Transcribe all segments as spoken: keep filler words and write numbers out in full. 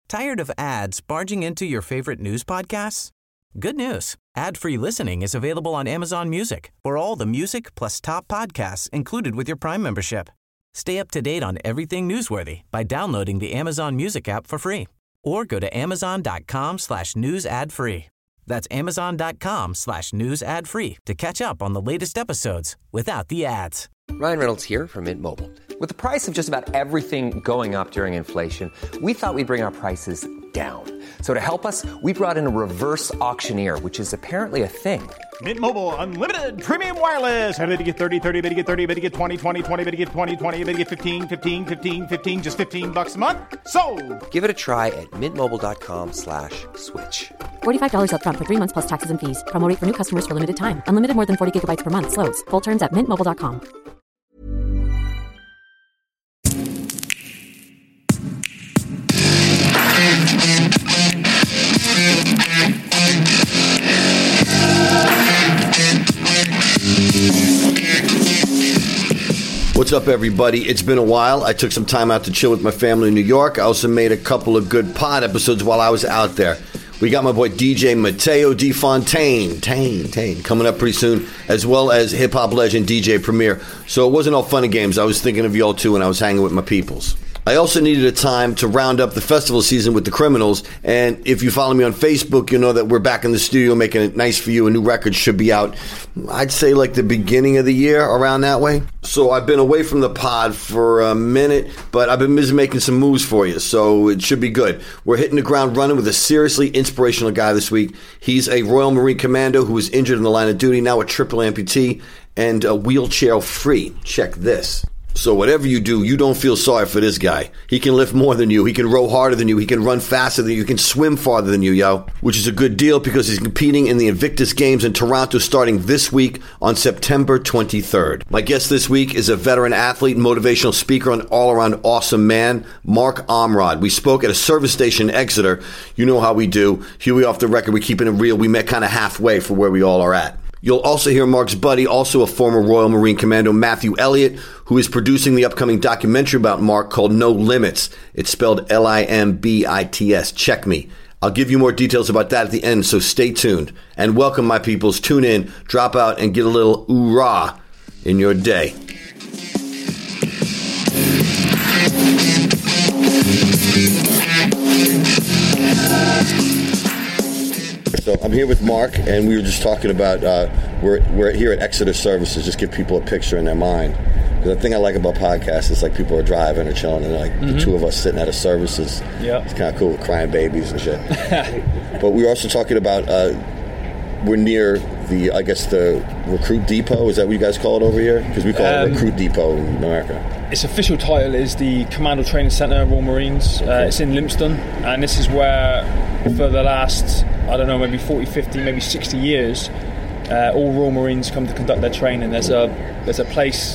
Tired of ads barging into your favorite news podcasts? Good news. Ad-free listening is available on Amazon Music for all the music plus top podcasts included with your Prime membership. Stay up to date on everything newsworthy by downloading the Amazon Music app for free or go to amazon.com slash news ad free. That's amazon.com slash news ad free to catch up on the latest episodes without the ads. Ryan Reynolds here from Mint Mobile. With the price of just about everything going up during inflation, we thought we'd bring our prices down. So to help us, we brought in a reverse auctioneer, which is apparently a thing. Mint Mobile Unlimited Premium Wireless. How to get thirty, thirty, how to get thirty, how to get twenty, twenty, twenty, how to get twenty, twenty, how to get fifteen, fifteen, fifteen, fifteen, just fifteen bucks a month? Sold! Give it a try at mintmobile.com slash switch. forty-five dollars up front for three months plus taxes and fees. Promo rate for new customers for limited time. Unlimited more than forty gigabytes per month. Slows full terms at mint mobile dot com. What's up, everybody? It's been a while. I took some time out to chill with my family in New York. I also made a couple of good pod episodes while I was out there. We got my boy D J Matteo Di Fontaine, Tane, Tane, coming up pretty soon, as well as hip-hop legend D J Premier. So it wasn't all fun and games. I was thinking of y'all, too, when I was hanging with my peoples. I also needed a time to round up the festival season with the Criminals, and if you follow me on Facebook, you'll know that we're back in the studio making it nice for you. A new record should be out, I'd say like the beginning of the year, around that way. So I've been away from the pod for a minute, but I've been busy making some moves for you, so it should be good. We're hitting the ground running with a seriously inspirational guy this week. He's a Royal Marine Commando who was injured in the line of duty, now a triple amputee, and a wheelchair free. Check this. So whatever you do, you don't feel sorry for this guy. He can lift more than you. He can row harder than you. He can run faster than you. He can swim farther than you, yo. Which is a good deal because he's competing in the Invictus Games in Toronto starting this week on September twenty-third. My guest this week is a veteran athlete, motivational speaker, and all-around awesome man, Mark Omrod. We spoke at a service station in Exeter. You know how we do. Huey off the record, we keeping it real. We met kind of halfway for where we all are at. You'll also hear Mark's buddy, also a former Royal Marine Commando, Matthew Elliott, who is producing the upcoming documentary about Mark called No Limits. It's spelled L I M B I T S. Check me. I'll give you more details about that at the end, so stay tuned. And welcome, my peoples. Tune in, drop out, and get a little ooh-rah in your day. So I'm here with Mark, and we were just talking about, uh, we're, we're here at Exeter Services, just give people a picture in their mind. Because the thing I like about podcasts is like people are driving or chilling, and like mm-hmm. the two of us sitting at a services. Yep. It's kind of cool, crying babies and shit. But we were also talking about, uh, we're near the, I guess, the Recruit Depot. Is that what you guys call it over here? Because we call um, it Recruit Depot in America. Its official title is the Commando Training Center of Royal Marines. Uh, it's in Lympstone, and this is where, for the last, I don't know, maybe forty, fifty, maybe sixty years, uh, all Royal Marines come to conduct their training. There's a there's a place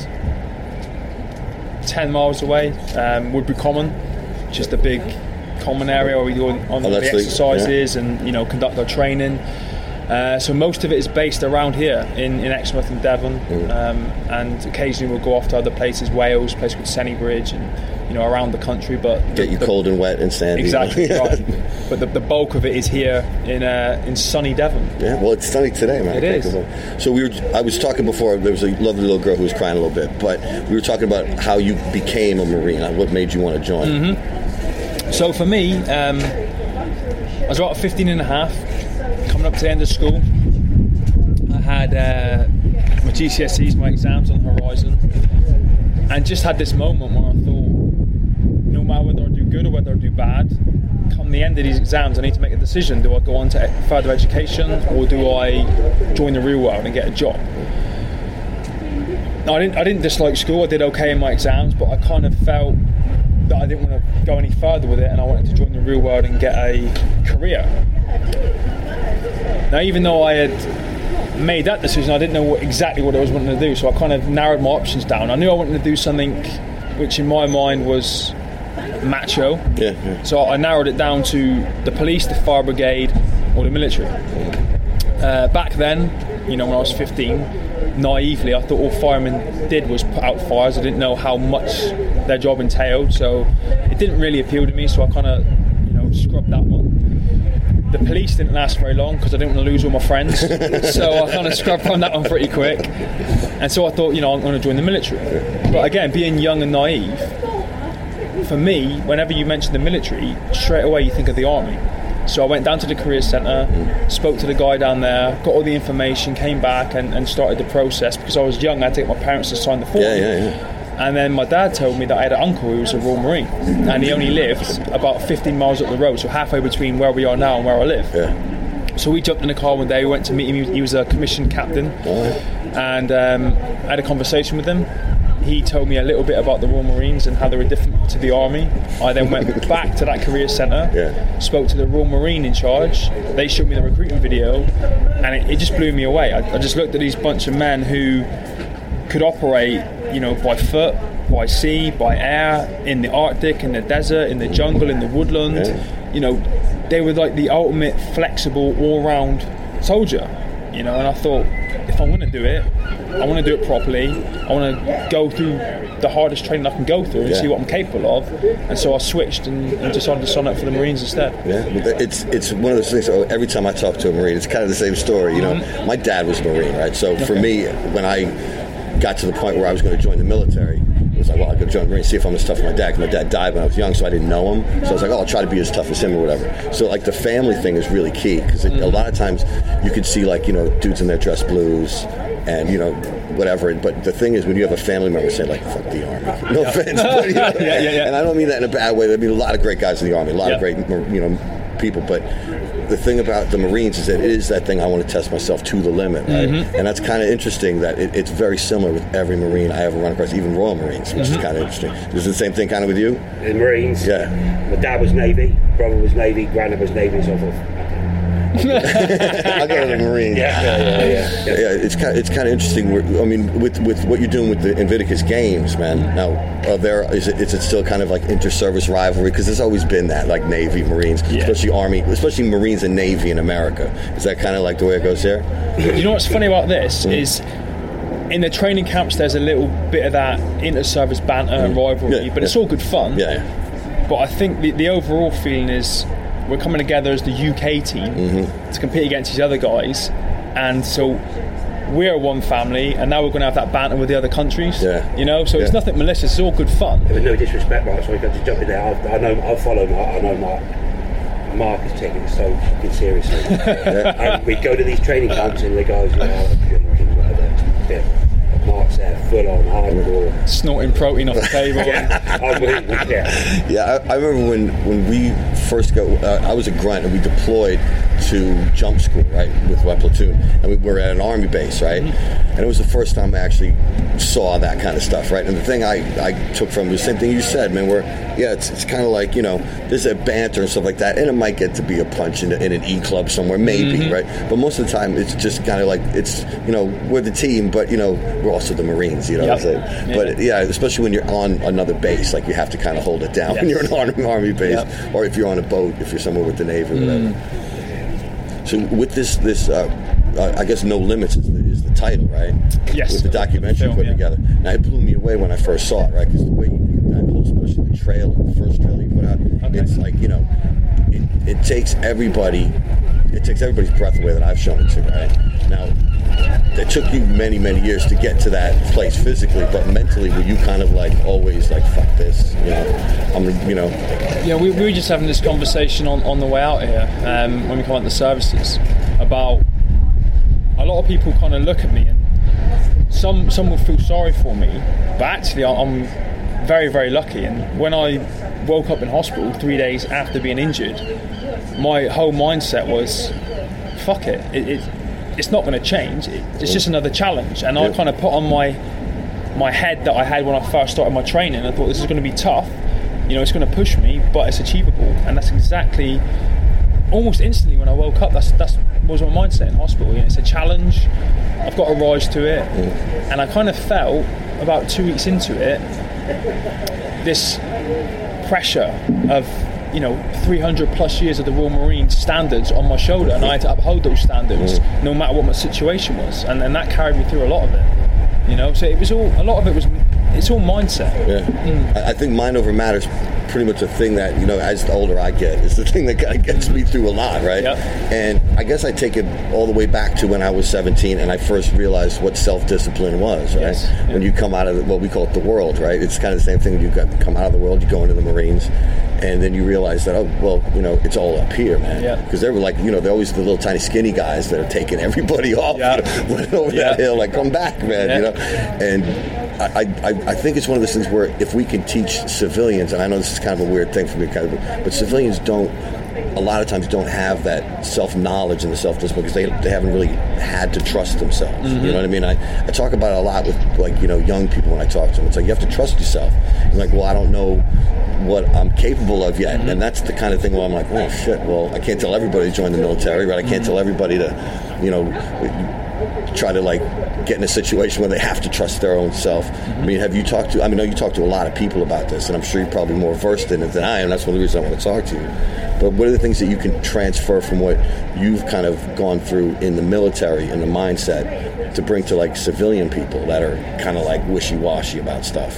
ten miles away, um, Woodbury Common, just a big common area where we go on oh, the exercises yeah. and you know conduct our training. Uh, so most of it is based around here in, in Exmouth and Devon, mm. um, and occasionally we'll go off to other places, Wales, a place called Senny Bridge, and you know around the country. But get the, you the, cold and wet and sandy. Exactly right. But the, the bulk of it is here in uh, in sunny Devon. Yeah, well, it's sunny today, man. It is. So we were. I was talking before. There was a lovely little girl who was crying a little bit, but we were talking about how you became a Marine. What made you want to join? Mm-hmm. So for me, um, I was about fifteen and a half. Coming up to the end of school, I had uh, my G C S Es, my exams on the horizon, and just had this moment where I thought, no matter whether I do good or whether I do bad, come the end of these exams, I need to make a decision. Do I go on to further education, or do I join the real world and get a job? Now, I didn't, I didn't dislike school. I did okay in my exams, but I kind of felt that I didn't want to go any further with it, and I wanted to join the real world and get a career. Now, even though I had made that decision, I didn't know what, exactly what I was wanting to do, so I kind of narrowed my options down. I knew I wanted to do something which in my mind was macho, yeah, yeah. So I narrowed it down to the police, the fire brigade, or the military. Uh, back then, you know, when I was fifteen, naively, I thought all firemen did was put out fires. I didn't know how much their job entailed, so it didn't really appeal to me, so I kind of of scrubbed that one. The police didn't last very long because I didn't want to lose all my friends, so I kind of scrubbed from that one pretty quick. And so I thought, you know, I'm going to join the military. But again, being young and naive, for me, whenever you mention the military, straight away you think of the army. So I went down to the career centre, spoke to the guy down there, got all the information, came back and, and started the process. Because I was young, I had to get my parents to sign the form. Yeah, yeah, yeah. And then my dad told me that I had an uncle who was a Royal Marine, and he only lived about fifteen miles up the road, so halfway between where we are now and where I live. Yeah. So we jumped in the car one day, we went to meet him. He was a commissioned captain, and um, I had a conversation with him. He told me a little bit about the Royal Marines and how they were different to the Army. I then went back to that career centre, yeah. spoke to the Royal Marine in charge. They showed me the recruiting video, and it, it just blew me away. I, I just looked at these bunch of men who could operate, you know, by foot, by sea, by air, in the Arctic, in the desert, in the jungle, in the woodland. Yeah. You know, they were like the ultimate flexible, all-round soldier. You know, and I thought, if I'm going to do it, I want to do it properly. I want to go through the hardest training I can go through and yeah. see what I'm capable of. And so I switched and, and decided to sign up for the Marines instead. Yeah, it's it's one of those things. Every time I talk to a Marine, it's kind of the same story. You know, mm-hmm. My dad was a Marine, right? So okay. for me, when I got to the point where I was going to join the military, it was like, well, I'll go join the Marines, see if I'm as tough as my dad. Because my dad died when I was young, so I didn't know him. So I was like, oh, I'll try to be as tough as him or whatever. So like the family thing is really key because mm-hmm. a lot of times you could see like, you know, dudes in their dress blues and, you know, whatever. But the thing is, when you have a family member say like, fuck the Army, no offense, but, you know, yeah, yeah, yeah. and I don't mean that in a bad way. I mean a lot of great guys in the Army, a lot yeah. of great, you know, people, but the thing about the Marines is that it is that thing I want to test myself to the limit, right? Mm-hmm. And that's kind of interesting that it, it's very similar with every Marine I ever run across, even Royal Marines, which mm-hmm. is kind of interesting. Is it the same thing kind of with you? The Marines? Yeah. My dad was Navy, brother was Navy, granddad was Navy, so forth. I go to the Marines. Yeah, yeah, yeah, yeah. yeah. yeah it's kind, of, it's kind of interesting. I mean, with, with what you're doing with the Invictus Games, man. Now, are there is it, is it still kind of like inter-service rivalry? Because there's always been that, like Navy, Marines, yeah. especially Army, especially Marines and Navy in America. Is that kind of like the way it goes there? You know what's funny about this mm. is, in the training camps, there's a little bit of that inter-service banter mm. and rivalry, yeah, but yeah. it's all good fun. Yeah. yeah. But I think the, the overall feeling is, we're coming together as the U K team mm-hmm. to compete against these other guys, and so we're one family, and now we're going to have that banter with the other countries. Yeah. You know, so yeah. it's nothing malicious. It's all good fun. There was no disrespect, right? So I got to jump in there. I, I know, I follow Mark. I know Mark. Mark is taking it so fucking seriously. yeah. And we go to these training camps, and the guys, you know, drinking, whatever. Yeah. Mark's there, full on hardcore, snorting protein off the table. yeah, yeah. yeah I, I remember when, when we first got. Uh, I was a grunt, and we deployed to jump school, right, with my platoon, and we were at an army base, right, mm-hmm. and it was the first time I actually saw that kind of stuff, right. And the thing I, I took from it was the same thing you said, man. Where yeah, it's it's kind of like, you know, there's a banter and stuff like that, and it might get to be a punch in, a, in an E club somewhere, maybe, mm-hmm. right. But most of the time, it's just kind of like it's you know we're the team, but you know we're also the Marines, you know yep. what I'm saying? Yeah. But yeah, especially when you're on another base, like you have to kind of hold it down yes. when you're an army, army base, yep. or if you're on a boat, if you're somewhere with the Navy or whatever. Mm. So with this, this uh, uh, I guess No Limits is the, is the title, right? Yes. With the documentary film, put yeah. together. Now it blew me away when I first saw it, right? Because the way you, that whole, especially the trailer, the first trailer you put out, okay. it's like, you know, it, it takes everybody, it takes everybody's breath away that I've shown it to, right? Now, it took you many, many years to get to that place physically, but mentally, were you kind of like always like, fuck this, you know, I'm, you know? Yeah, we, we were just having this conversation on, on the way out here, um, when we come out the services, about a lot of people kind of look at me and some, some will feel sorry for me, but actually I'm very, very lucky. And when I woke up in hospital three days after being injured, my whole mindset was, fuck it, it, it it's not going to change. It's just another challenge. And I kind of put on my my head that I had when I first started my training. I thought, this is going to be tough. You know, it's going to push me, but it's achievable. And that's exactly, almost instantly when I woke up, that's that's was my mindset in hospital. You know, it's a challenge. I've got to rise to it. And I kind of felt, about two weeks into it, this pressure of, you know, three hundred plus years of the Royal Marines standards on my shoulder, and I had to uphold those standards mm. no matter what my situation was, and, and that carried me through a lot of it, you know. So it was all, a lot of it was it's all mindset. Yeah, mm. I, I think mind over matter is pretty much a thing that, you know, as the older I get, is the thing that kind of gets me through a lot, right? Yep. And I guess I take it all the way back to when I was seventeen and I first realized what self-discipline was, right? Yes. Yep. When you come out of the, what we call it the world, right? It's kind of the same thing when you got, come out of the world, you go into the Marines, and then you realize that, oh, well, you know, it's all up here, man. Because yeah. they were like, you know, they're always the little tiny skinny guys that are taking everybody off, yeah. you know, running over yeah. that hill, like, come back, man, yeah. you know? And I, I, I think it's one of those things where if we can teach civilians, and I know this is kind of a weird thing for me, kind of, but civilians don't, a lot of times don't have that self-knowledge and the self-discipline because they, they haven't really had to trust themselves. Mm-hmm. You know what I mean? I, I talk about it a lot with, like, you know, young people when I talk to them. It's like, you have to trust yourself. I'm like, well, I don't know what I'm capable of yet. Mm-hmm. And that's the kind of thing where I'm like, oh, shit, well, I can't tell everybody to join the military, right? I can't mm-hmm. tell everybody to, you know, try to, like, get in a situation where they have to trust their own self. Mm-hmm. I mean, have you talked to, I mean, I know you talk to a lot of people about this, and I'm sure you're probably more versed in it than I am. That's one of the reasons I want to talk to you. But what are the things that you can transfer from what you've kind of gone through in the military and the mindset to bring to, like, civilian people that are kind of, like, wishy-washy about stuff?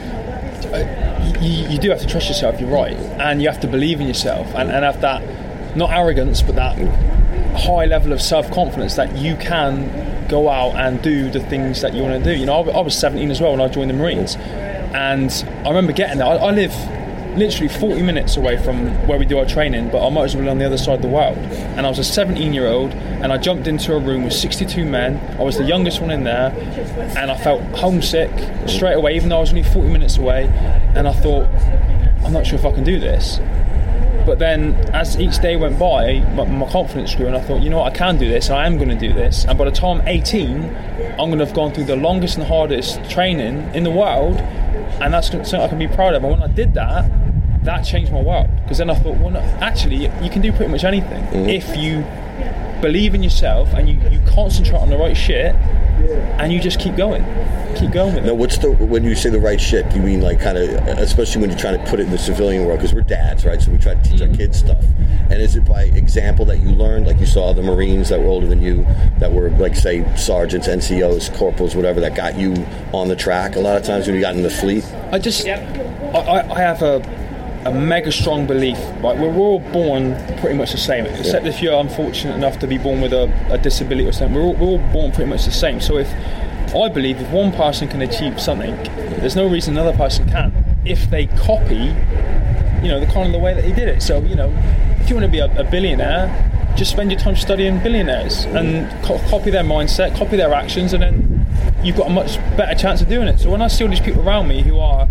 You, you do have to trust yourself, you're right. And you have to believe in yourself and, and have that, not arrogance, but that high level of self-confidence that you can go out and do the things that you want to do. You know, I, I was seventeen as well when I joined the Marines, and I remember getting there. I, I live literally forty minutes away from where we do our training, but I'm actually on the other side of the world. And I was a seventeen year old, and I jumped into a room with sixty-two men. I was the youngest one in there, and I felt homesick straight away, even though I was only forty minutes away. And I thought, I'm not sure if I can do this. But then, as each day went by, my, my confidence grew, and I thought, you know what, I can do this, and I am going to do this. And by the time I'm eighteen, I'm going to have gone through the longest and hardest training in the world, and that's something I can be proud of. And when I did that, that changed my world. Because then I thought, well, no, actually, you can do pretty much anything mm-hmm. if you believe in yourself and you, you concentrate on the right shit, and you just keep going. Keep going with it. Now, what's the, when you say the right shit, do you mean like kind of, especially when you're trying to put it in the civilian world, because we're dads, right? So we try to teach mm-hmm. our kids stuff. And is it by example that you learned, like you saw the Marines that were older than you, that were, like, say, sergeants, N C Os, corporals, whatever, that got you on the track a lot of times when you got in the fleet? I just, I, I have a, a mega strong belief, right? We're all born pretty much the same, except yeah. if you're unfortunate enough to be born with a, a disability or something. We're all, we're all born pretty much the same. So if, I believe if one person can achieve something, there's no reason another person can't, if they copy, you know, the kind of the way that he did it. So, you know, if you want to be a, a billionaire, just spend your time studying billionaires and co- copy their mindset, copy their actions, and then you've got a much better chance of doing it. So when I see all these people around me who are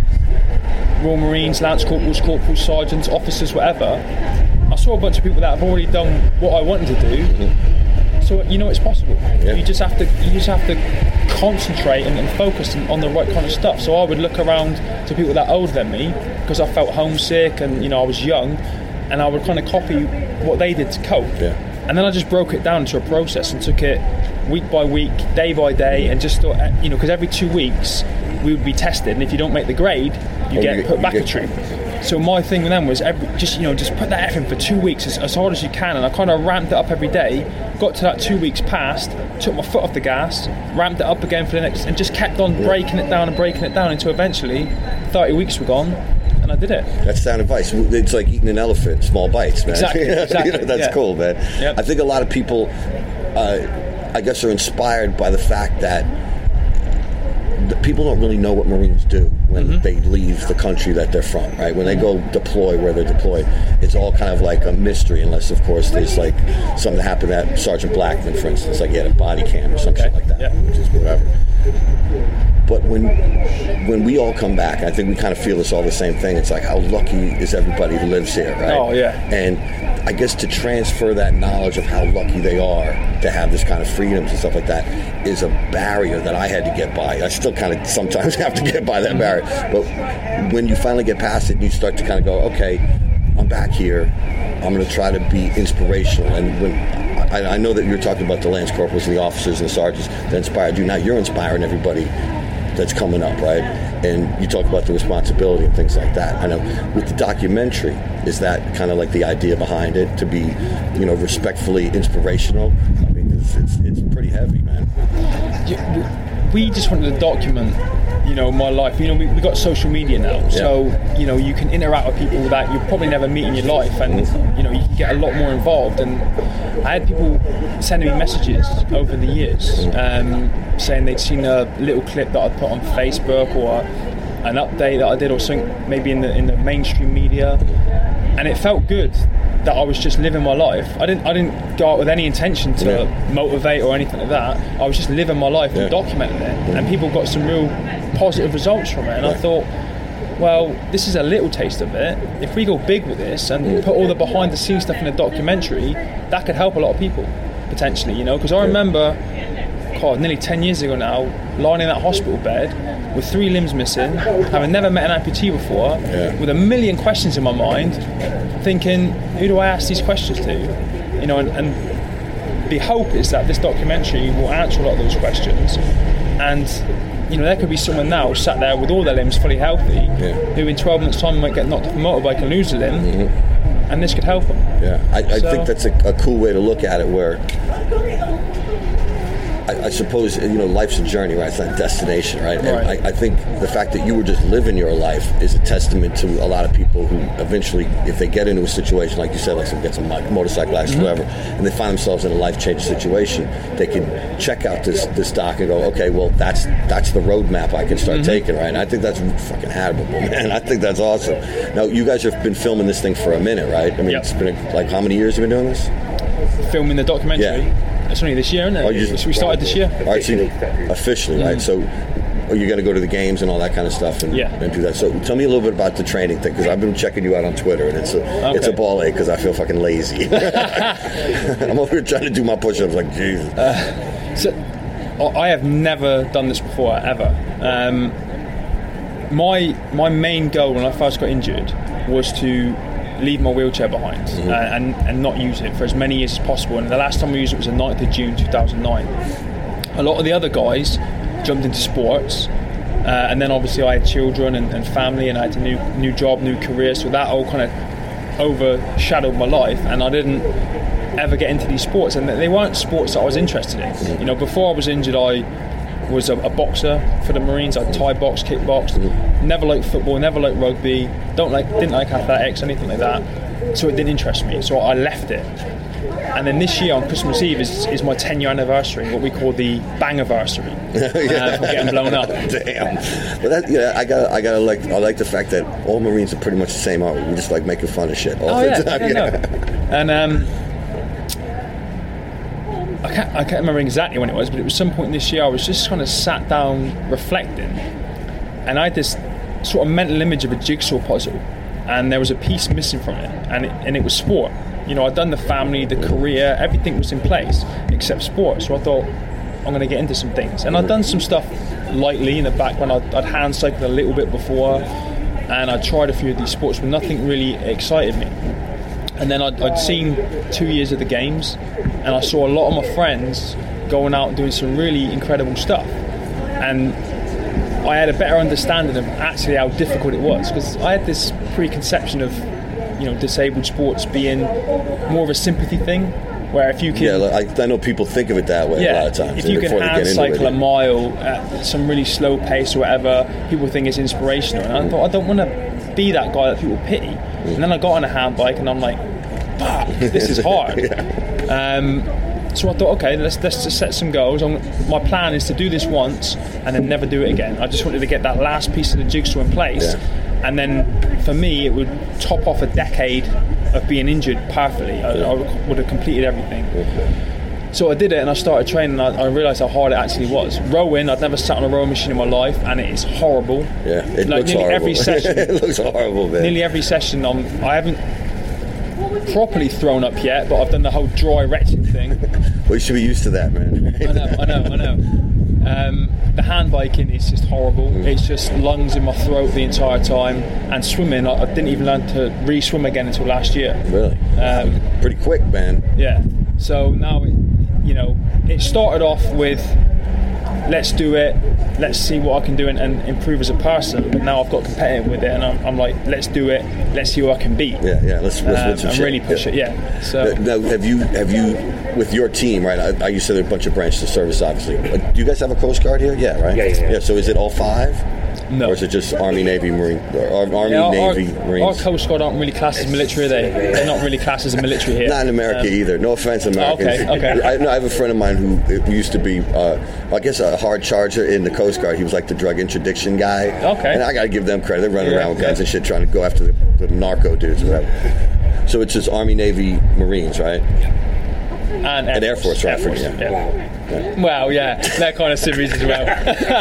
Royal Marines, Lance Corporals, Corporals, Sergeants, officers, whatever, I saw a bunch of people that have already done what I wanted to do. Mm-hmm. So you know it's possible. Yeah. You just have to you just have to concentrate and, and focus on the right kind of stuff. So I would look around to people that are older than me because I felt homesick and, you know, I was young, and I would kind of copy what they did to cope. Yeah. And then I just broke it down into a process and took it week by week, day by day, and just thought, you know, because every two weeks we would be tested, and if you don't make the grade, you oh, get you, put you back get, a troop. So my thing with them was every, just, you know, just put that effort in for two weeks as, as hard as you can, and I kind of ramped it up every day. Got to that two weeks past, took my foot off the gas, ramped it up again for the next, and just kept on breaking it down and breaking it down until eventually thirty weeks were gone, and I did it. That's sound advice. It's like eating an elephant, small bites, man. Exactly. exactly. You know, that's yeah. cool, man. Yep. I think a lot of people, uh, I guess, are inspired by the fact that people don't really know what Marines do when mm-hmm. they leave the country that they're from, right? When they go deploy where they're deployed, it's all kind of like a mystery, unless, of course, there's like something that happened at Sergeant Blackman, for instance, like he had a body cam or something okay. like that, yeah. which is whatever. But when when we all come back, I think we kind of feel this all the same thing. It's like, how lucky is everybody who lives here, right? Oh, yeah. And I guess to transfer that knowledge of how lucky they are to have this kind of freedoms and stuff like that is a barrier that I had to get by. I still kind of sometimes have to get by that barrier. But when you finally get past it and you start to kind of go, okay, I'm back here, I'm going to try to be inspirational. And when I, I know that you're talking about the Lance Corporals and the officers and the sergeants that inspired you. Now you're inspiring everybody that's coming up, right? And you talk about the responsibility and things like that. I know with the documentary, is that kind of like the idea behind it, to be, you know, respectfully inspirational? I mean, it's it's, it's pretty heavy, man. We just wanted to document, you know, my life. You know, we, we got social media now, yeah. so you know, you can interact with people that you'll probably never meet in your life, and you know, you can get a lot more involved. And I had people sending me messages over the years, um, saying they'd seen a little clip that I'd put on Facebook or an update that I did, or something maybe in the in the mainstream media, and it felt good that I was just living my life. I didn't I didn't go out with any intention to yeah. motivate or anything like that. I was just living my life yeah. and documenting it, yeah. and people got some real positive results from it. And yeah. I thought, well, this is a little taste of it. If we go big with this and yeah. put all the behind the scenes stuff in a documentary, that could help a lot of people potentially. You know, because I remember, God, nearly ten years ago now, lying in that hospital bed with three limbs missing, having never met an amputee before, yeah. with a million questions in my mind, thinking, who do I ask these questions to? You know, and, and the hope is that this documentary will answer a lot of those questions. And, you know, there could be someone now sat there with all their limbs fully healthy, yeah. who in twelve months' time might get knocked off a motorbike and lose a limb, mm-hmm. and this could help them. Yeah, I, I so, think that's a, a cool way to look at it, where I, I suppose, you know, life's a journey, right? It's not a destination, right? And right. I, I think the fact that you were just living your life is a testament to a lot of people who eventually, if they get into a situation, like you said, like someone gets a motorcycle accident, mm-hmm. whatever, and they find themselves in a life-changing situation, they can check out this this doc and go, okay, well, that's that's the roadmap I can start mm-hmm. taking, right? And I think that's fucking admirable, man. I think that's awesome. Now, you guys have been filming this thing for a minute, right? I mean, yep. it's been, like, how many years have you been doing this? Filming the documentary? Yeah. It's only this year, isn't it? Oh, just, so we started this year. All right, so officially, mm-hmm. right? So are you going to go to the games and all that kind of stuff and, yeah. and do that? So tell me a little bit about the training thing, because I've been checking you out on Twitter, and it's a okay. it's a ball ache because I feel fucking lazy. I'm over here trying to do my push-ups like Jesus. Uh, so I have never done this before, ever. Um, my my main goal when I first got injured was to leave my wheelchair behind, mm-hmm. uh, and, and not use it for as many years as possible. And the last time we used it was the ninth of June two thousand nine. A lot of the other guys jumped into sports, uh, and then obviously I had children and, and family, and I had a new new job, new career, so that all kind of overshadowed my life, and I didn't ever get into these sports, and they weren't sports that I was interested in. Mm-hmm. You know, before I was injured, I was a, a boxer for the Marines. I Thai box, kickboxed. Mm-hmm. Never liked football, never liked rugby. Don't like, didn't like athletics, anything like that. So it didn't interest me. So I left it. And then this year on Christmas Eve is, is my ten-year anniversary, what we call the Bangiversary. yeah. uh, from getting blown up. Damn. But that, yeah, I got, I got like, I like the fact that all Marines are pretty much the same. Art. We just like making fun of shit all oh, the yeah, time. Yeah, yeah. No. And um. I can't, I can't remember exactly when it was, but it was some point this year I was just kind of sat down reflecting, and I had this sort of mental image of a jigsaw puzzle, and there was a piece missing from it, and it, and it was sport. You know, I'd done the family, the career, everything was in place except sport. So I thought, I'm going to get into some things, and I'd done some stuff lightly in the background. I'd, I'd hand cycled a little bit before, and I tried a few of these sports, but nothing really excited me. And then I'd, I'd seen two years of the games, and I saw a lot of my friends going out and doing some really incredible stuff. And I had a better understanding of actually how difficult it was, because I had this preconception of, you know, disabled sports being more of a sympathy thing, where if you can... Yeah, like, I know people think of it that way yeah, a lot of times. If you can hand cycle a mile at some really slow pace or whatever, people think it's inspirational. And I thought, I don't want to be that guy that people pity. Mm. And then I got on a hand bike and I'm like, fuck, this is hard. yeah. um, so I thought, okay, let's let's just set some goals. I'm, my plan is to do this once and then never do it again. I just wanted to get that last piece of the jigsaw in place. Yeah. And then for me, it would top off a decade of being injured perfectly. I, I would have completed everything. Okay. So I did it, and I started training, and I, I realised how hard it actually was. Rowing, I'd never sat on a rowing machine in my life, and it is horrible. Yeah, it like looks nearly horrible. Every session, it looks horrible, man. Nearly every session, I'm, I haven't properly thrown up yet, but I've done the whole dry retching thing. Well, you should be used to that, man. I know, I know, I know. Um, the hand biking is just horrible. Mm. It's just lungs in my throat the entire time. And swimming, I, I didn't even learn to re-swim again until last year. Really? Um, Pretty quick, man. Yeah. So now, it, you know, it started off with, let's do it, let's see what I can do and, and improve as a person. But now I've got competitive with it, and I'm, I'm like, let's do it, let's see who I can beat. Yeah, yeah, let's, let's um, win some and shit. really push yeah. it, yeah. So now, have you, have you, with your team, right? I, I used to have a bunch of branches of service, obviously. Do you guys have a Coast Guard here? Yeah, right? Yeah, yeah, yeah. Yeah, so is it all five? No. Or is it just Army, Navy, Marine, or Army, yeah, our, Navy, our, Marines? Our Coast Guard aren't really classed as military, are they? They're not really classed as a military here. Not in America um, either. No offense, Americans. Okay, okay. I, no, I have a friend of mine who used to be, uh, I guess, a hard charger in the Coast Guard. He was like the drug interdiction guy. Okay. And I got to give them credit. They're running yeah, around with yeah. guns and shit trying to go after the, the narco dudes or whatever. So it's just Army, Navy, Marines, right? And Air, and Air Force, right? Air Force, yeah. yeah. Yeah. Well, yeah, that kind of civvies as well.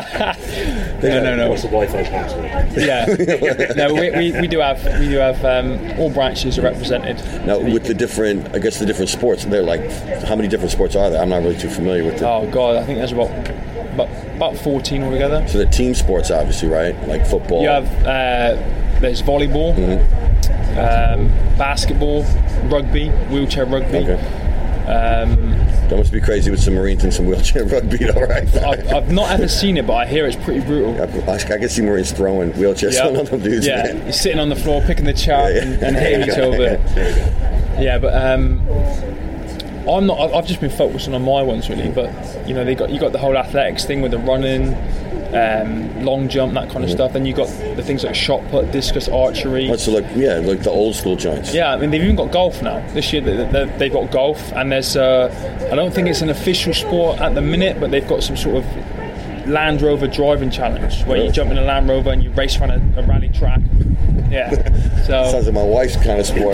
no, no, no. What's the Wi-Fi password? Yeah, no, we, we, we do have we do have um, all branches are represented. Now, with the different, I guess the different sports, they're like, how many different sports are there? I'm not really too familiar with it. Oh God, I think there's about about, about fourteen altogether. So the team sports, obviously, right? Like football. You have uh, there's volleyball, mm-hmm. um, basketball, rugby, wheelchair rugby. Okay. Um, that must be crazy with some Marines and some wheelchair rugby, all right? I've, I've not ever seen it, but I hear it's pretty brutal. I, I can see Marines throwing wheelchairs yep. on them dudes. Yeah, man. you're sitting on the floor, picking the chair yeah, yeah. and, and hitting each other. Yeah, but um, I'm not. I've just been focusing on my ones really. But you know, they got you got the whole athletics thing with the running, um, long jump, that kind of mm-hmm. stuff. Then you got the things like shot put, discus, archery. What's so like yeah, like the old school joints. Yeah, I mean they've even got golf now. This year they, they, they've got golf, and there's. Uh, I don't think it's an official sport at the minute, but they've got some sort of Land Rover driving challenge where you jump in a Land Rover and you race around a, a rally track. Yeah, so sounds like my wife's kind of sport.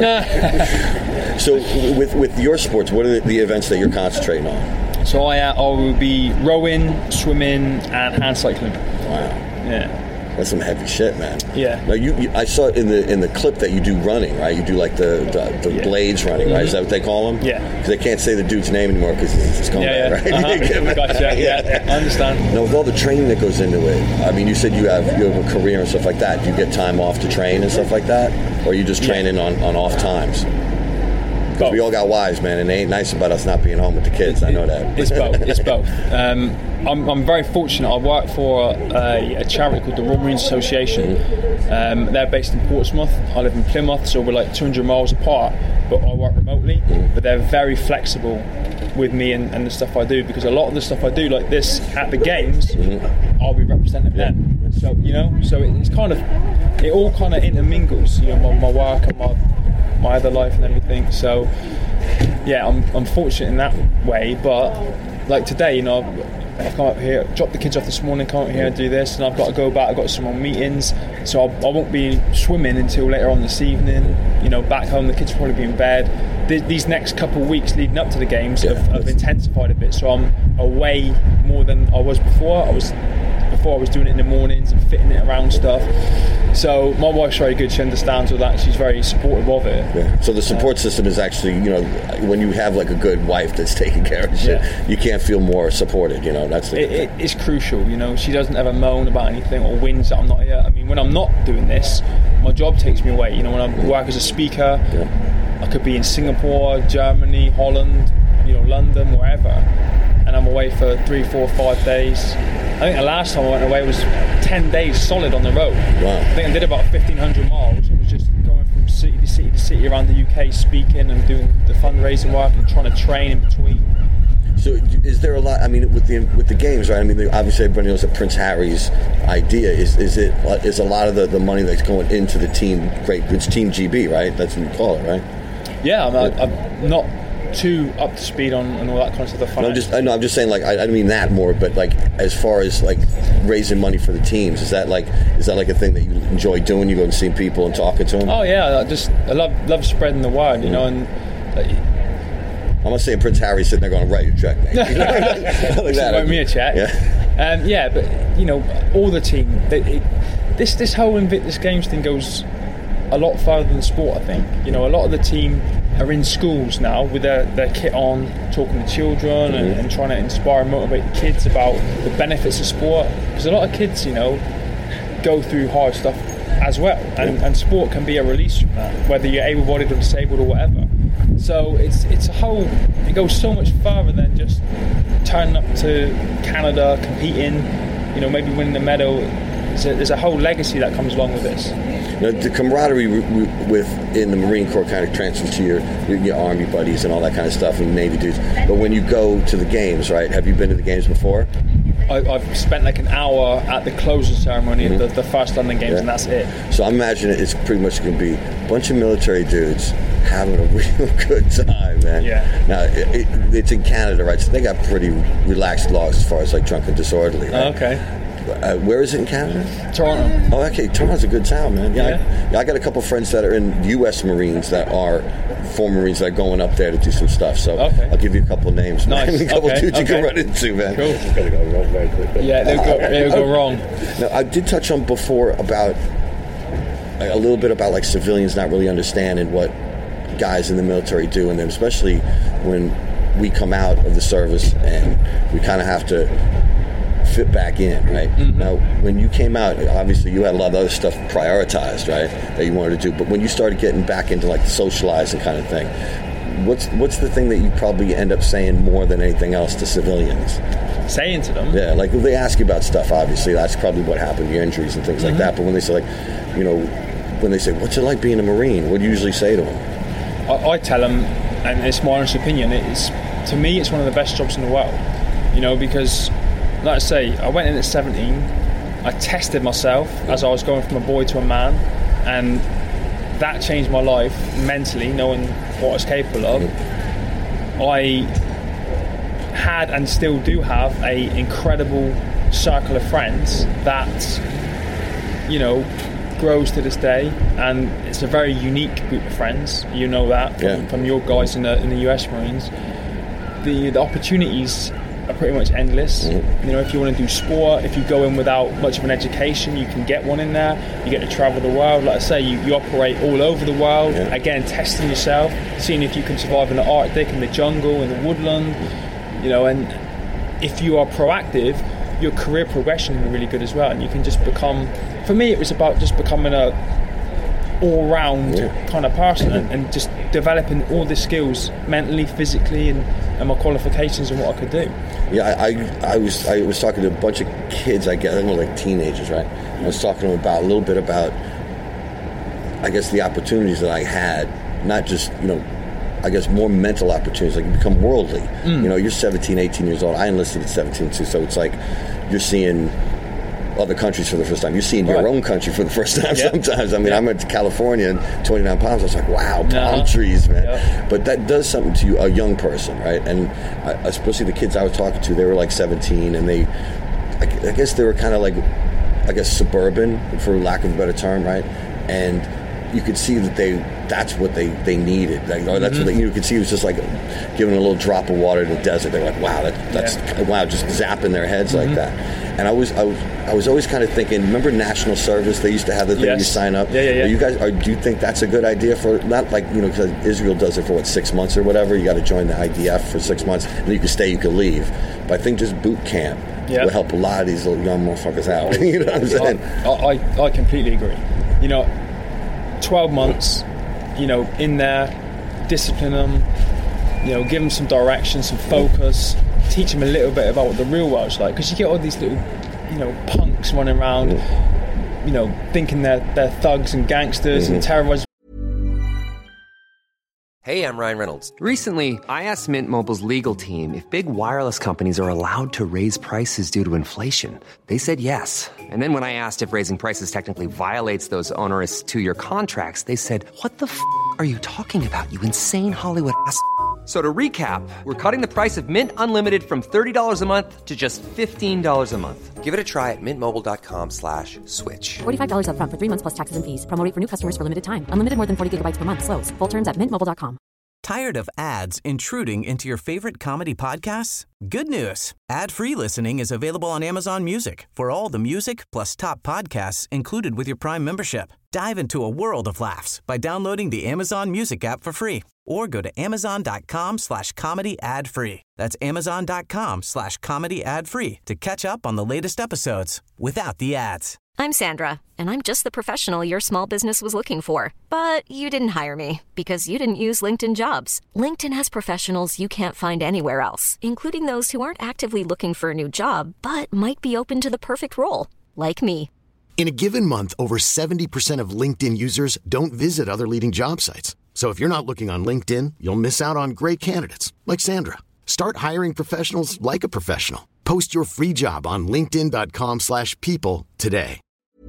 So with with your sports, what are the, the events that you're concentrating on? So I uh, I will be rowing, swimming, and hand cycling. Wow. Yeah. That's some heavy shit, man. Yeah. Now you, you, I saw in the in the clip that you do running, right? You do like the the, the yeah. blades running, right? Mm-hmm. Is that what they call them? Yeah. Because they can't say the dude's name anymore because it's coming yeah, back, yeah. right? Uh-huh. Gotcha. Yeah, I understand. Now with all the training that goes into it, I mean, you said you have you have a career and stuff like that. Do you get time off to train and stuff like that, or are you just training yeah. on, on off times? Because we all got wives, man, and they ain't nice about us not being home with the kids. I know that. It's both. It's both. Um, I'm, I'm very fortunate. I work for a, a charity called the Royal Marines Association. Um, they're based in Portsmouth. I live in Plymouth, so we're like two hundred miles apart. But I work remotely. But they're very flexible with me and, and the stuff I do, because a lot of the stuff I do, like this at the games, mm-hmm. I'll be representing them. So you know, so it's kind of it all kind of intermingles. You know, my, my work and my. my other life and everything. So yeah, I'm I'm fortunate in that way. But like today, you know, I've come up here, dropped the kids off this morning, come up here and do this, and I've got to go back. I've got some more meetings, so I'll, I won't be swimming until later on this evening. You know, back home the kids will probably be in bed. Th- these next couple of weeks leading up to the games yeah, have, have intensified a bit, so I'm away more than I was before. I was before I was doing it in the mornings and fitting it around stuff. So my wife's very good. She understands all that. She's very supportive of it. Yeah. So the support uh, system is actually, you know, when you have like a good wife that's taking care of shit, yeah. you can't feel more supported. You know, that's the it, it, it's crucial. You know, she doesn't ever moan about anything or whinge that I'm not here. I mean, when I'm not doing this, my job takes me away. You know, when I work as a speaker, yeah. I could be in Singapore, Germany, Holland, you know, London, wherever, and I'm away for three, four, five days. I think the last time I went away was ten days solid on the road. Wow. I think I did about fifteen hundred miles. It was just going from city to city to city around the U K, speaking and doing the fundraising work and trying to train in between. So is there a lot, I mean, with the with the games, right? I mean, obviously everybody knows that Prince Harry's idea is is it is a lot of the, the money that's going into the team, great, it's Team G B, right? That's what you call it, right? Yeah, I'm, I'm not too up to speed on and all that kind of stuff. No, I'm just, I know, I'm just saying, like, I, I don't mean that more, but like, as far as like raising money for the teams, is that like, is that like a thing that you enjoy doing? You go and see people and talking to them? Oh yeah, I just I love love spreading the word, you mm. know, and. Uh, I'm not saying Prince Harry's sitting there going, write your check, mate. You know? Like that. Write me a check. Yeah. Um, yeah, but you know, all the team. They, it, this this whole Invictus Games thing goes a lot further than sport. I think. You know, a lot of the team are in schools now with their, their kit on, talking to children mm-hmm. and, and trying to inspire and motivate the kids about the benefits of sport. Because a lot of kids, you know, go through hard stuff as well, and, and sport can be a release from that, whether you're able-bodied or disabled or whatever. So it's it's a whole, it goes so much further than just turning up to Canada, competing, you know, maybe winning the medal. There's a, there's a whole legacy that comes along with this. Now, the camaraderie with in the Marine Corps kind of transfers to your, your your Army buddies and all that kind of stuff, and Navy dudes. But when you go to the games, right? Have you been to the games before? I, I've spent like an hour at the closing ceremony mm-hmm. of the, the first London Games, yeah. and that's it. So I imagine it's pretty much going to be a bunch of military dudes having a real good time, man. Yeah. Now, it, it, it's in Canada, right? So they got pretty relaxed laws as far as like drunk and disorderly, right? Oh, okay. Uh, where is it in Canada? Toronto. Oh, okay. Toronto's a good town, man. Yeah, yeah. I, yeah, I got a couple friends that are in U S Marines that are former Marines that are going up there to do some stuff. So okay. I'll give you a couple names, man. Nice. a couple okay. dudes you okay. can run into, man. Cool. It's going to go wrong very quickly. Yeah, it'll go, it'll go wrong. Now, I did touch on before about a little bit about like civilians not really understanding what guys in the military do, and then especially when we come out of the service and we kind of have to fit back in, right? Mm-hmm. Now, when you came out, obviously you had a lot of other stuff prioritized, right, that you wanted to do. But when you started getting back into like the socializing kind of thing, what's what's the thing that you probably end up saying more than anything else to civilians? Saying to them? Yeah, like if they ask you about stuff, obviously that's probably what happened, your injuries and things mm-hmm. like that. But when they say like, you know, when they say, what's it like being a Marine? What do you usually say to them? I, I tell them, and it's my honest opinion, it's to me it's one of the best jobs in the world, you know, because like I say, I went in at seventeen, I tested myself as I was going from a boy to a man, and that changed my life mentally, knowing what I was capable of. I had and still do have a incredible circle of friends that, you know, grows to this day, and it's a very unique group of friends, you know that, from, yeah. from your guys in the, in the U S Marines. The, the opportunities are pretty much endless. Mm-hmm. You know, if you want to do sport, if you go in without much of an education, you can get one in there. You get to travel the world. Like I say, you, you operate all over the world. Yeah. Again, testing yourself, seeing if you can survive in the Arctic, in the jungle, in the woodland. You know, and if you are proactive, your career progression will be really good as well. And you can just become, for me, it was about just becoming a all-round yeah. kind of person and, and just developing all the skills mentally, physically, and, and my qualifications and what I could do. Yeah, I, I, I was I was talking to a bunch of kids, I guess, I don't know, like teenagers, right? I was talking to them about a little bit about, I guess, the opportunities that I had, not just, you know, I guess more mental opportunities, like you become worldly. Mm. You know, you're seventeen, eighteen years old. I enlisted at seventeen too, so it's like you're seeing other countries for the first time. You're seeing your right. own country for the first time yep. sometimes. I mean, yep. I went to California and twenty-nine pounds. I was like, wow, palm uh-huh. trees, man. Yep. But that does something to you, a young person, right? And I, especially the kids I was talking to, they were like seventeen, and they, I, I guess they were kind of like, I guess, suburban, for lack of a better term, right? And you could see that they, that's what they, they needed. Like, or that's mm-hmm. what they, you could see it was just like giving a little drop of water in the desert. They're like, wow, that, that's, yeah. wow, just zapping their heads mm-hmm. like that. And I was, I was, I was always kind of thinking, remember national service? They used to have the thing yes. you sign up. Yeah, yeah, yeah. Are you guys, are, do you think that's a good idea for, not like, you know, because Israel does it for what, six months or whatever? You got to join the I D F for six months, and you can stay, you can leave. But I think just boot camp yep. will help a lot of these little young motherfuckers out. You know what I'm saying? I, I, I completely agree. You know, twelve months, you know, in there, discipline them, you know, give them some direction, some focus, teach them a little bit about what the real world's like, because you get all these little, you know, punks running around, you know, thinking they're, they're thugs and gangsters mm-hmm. and terrorizing. Hey, I'm Ryan Reynolds. Recently, I asked Mint Mobile's legal team if big wireless companies are allowed to raise prices due to inflation. They said yes. And then when I asked if raising prices technically violates those onerous two-year contracts, they said, what the f*** are you talking about, you insane Hollywood ass f- So to recap, we're cutting the price of Mint Unlimited from thirty dollars a month to just fifteen dollars a month. Give it a try at mintmobile.com slash switch. forty-five dollars up front for three months plus taxes and fees. Promo rate for new customers for limited time. Unlimited more than forty gigabytes per month. Slows full terms at mint mobile dot com. Tired of ads intruding into your favorite comedy podcasts? Good news. Ad-free listening is available on Amazon Music for all the music plus top podcasts included with your Prime membership. Dive into a world of laughs by downloading the Amazon Music app for free or go to amazon.com slash comedy ad free. That's amazon.com slash comedy ad free to catch up on the latest episodes without the ads. I'm Sandra, and I'm just the professional your small business was looking for. But you didn't hire me because you didn't use LinkedIn Jobs. LinkedIn has professionals you can't find anywhere else, including those who aren't actively looking for a new job, but might be open to the perfect role, like me. In a given month, over seventy percent of LinkedIn users don't visit other leading job sites. So if you're not looking on LinkedIn, you'll miss out on great candidates like Sandra. Start hiring professionals like a professional. Post your free job on linkedin.com slash people today.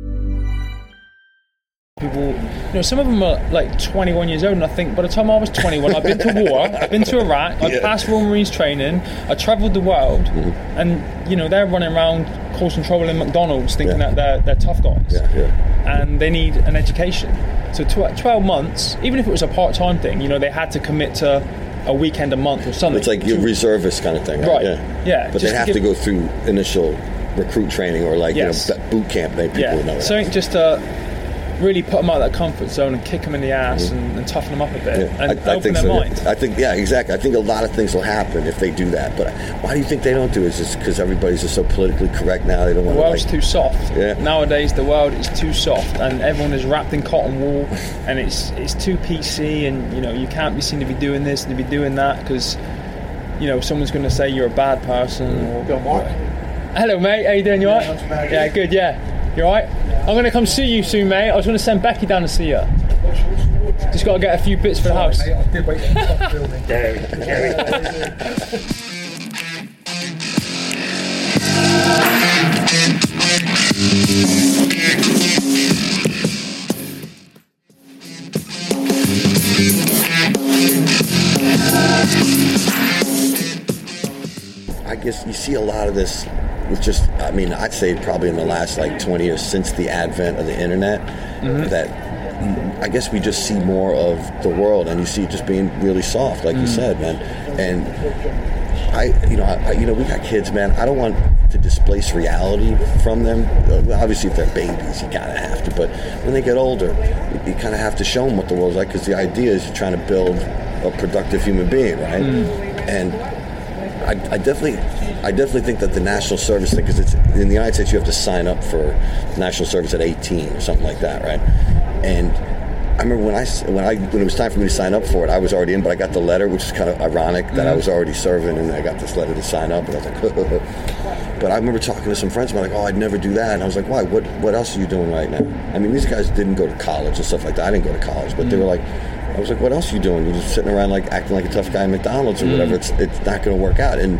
People, you know, some of them are like twenty-one years old, and I think by the time I was twenty-one, I've been to war, I've been to Iraq, I've yeah. passed Royal Marines training, I travelled the world, mm-hmm. and you know they're running around causing trouble in McDonald's, thinking yeah. that they're they're tough guys, yeah, yeah. and they need an education. So tw- twelve months, even if it was a part-time thing, you know, they had to commit to a weekend a month or something. It's like your reservist kind of thing, right? Right. Yeah, yeah. But they have to, give, to go through initial recruit training or like yes. you know boot camp. Maybe people yeah. would know that. Something just to really put them out of that comfort zone and kick them in the ass mm-hmm. and, and toughen them up a bit yeah. and I, I open think their so, mind. Yeah. I think, yeah, exactly. I think a lot of things will happen if they do that. But why do you think they don't do it? Is it because everybody's just so politically correct now? They don't want the to. world's like, too soft. Yeah. Nowadays, the world is too soft, and everyone is wrapped in cotton wool, and it's it's too P C, and you know you can't be seen to be doing this and to be doing that because you know someone's going to say you're a bad person. Or, Go, Mark. Hello, mate. How you doing? You alright? Yeah, yeah, good. Yeah. You alright? I'm going to come see you soon, mate. I was going to send Becky down to see you. Just got to get a few bits for the house. Mate, I did wait for the building. I guess you see a lot of this with just, I mean, I'd say probably in the last like twenty years since the advent of the internet, mm-hmm. that I guess we just see more of the world, and you see it just being really soft, like mm. you said, man. And I, you know, I, you know, we got kids, man. I don't want to displace reality from them. Obviously, if they're babies, you kind of have to. But when they get older, you, you kind of have to show them what the world's like, because the idea is you're trying to build a productive human being, right? Mm. And I, I definitely, I definitely think that the national service thing, because it's in the United States, you have to sign up for national service at eighteen or something like that, right? And I remember when I when I when it was time for me to sign up for it, I was already in, but I got the letter, which is kind of ironic that mm-hmm. I was already serving, and I got this letter to sign up, and I was like, but I remember talking to some friends, and I'm like, oh, I'd never do that, and I was like, why? What What else are you doing right now? I mean, these guys didn't go to college and stuff like that. I didn't go to college, but mm-hmm. they were like. I was like, what else are you doing? You're just sitting around like acting like a tough guy at McDonald's or mm. whatever. It's it's not going to work out. And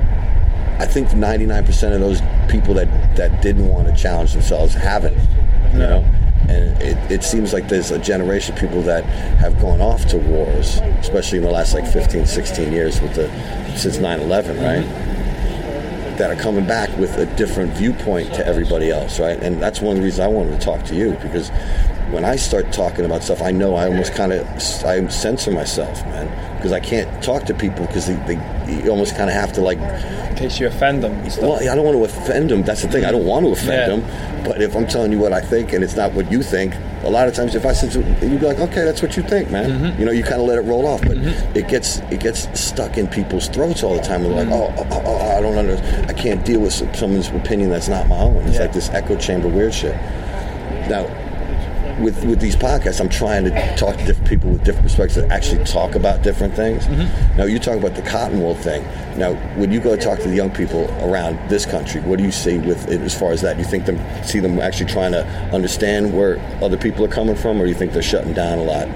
I think ninety-nine percent of those people that, that didn't want to challenge themselves haven't, you no. know? And it, it seems like there's a generation of people that have gone off to wars, especially in the last like fifteen, sixteen years with the since nine eleven, right? Mm-hmm. That are coming back with a different viewpoint to everybody else, right? And that's one of the reasons I wanted to talk to you, because when I start talking about stuff, I know I almost kind of I censor myself, man, because I can't talk to people because they, they, you almost kind of have to like. In case you offend them. And stuff. Well, I don't want to offend them. That's the thing. I don't want to offend yeah. them. But if I'm telling you what I think and it's not what you think, a lot of times if I said, you'd be like, okay, that's what you think, man. Mm-hmm. You know, you kind of let it roll off, but mm-hmm. it gets it gets stuck in people's throats all the time. They're like, oh, oh, oh, oh I don't understand. I can't deal with someone's opinion that's not my own. It's yeah. like this echo chamber weird shit. Now. With with these podcasts, I'm trying to talk to different people with different perspectives that actually talk about different things. Mm-hmm. Now, you talk about the cotton wool thing. Now, when you go talk to the young people around this country, what do you see with it as far as that? Do you think them see them actually trying to understand where other people are coming from, or do you think they're shutting down a lot?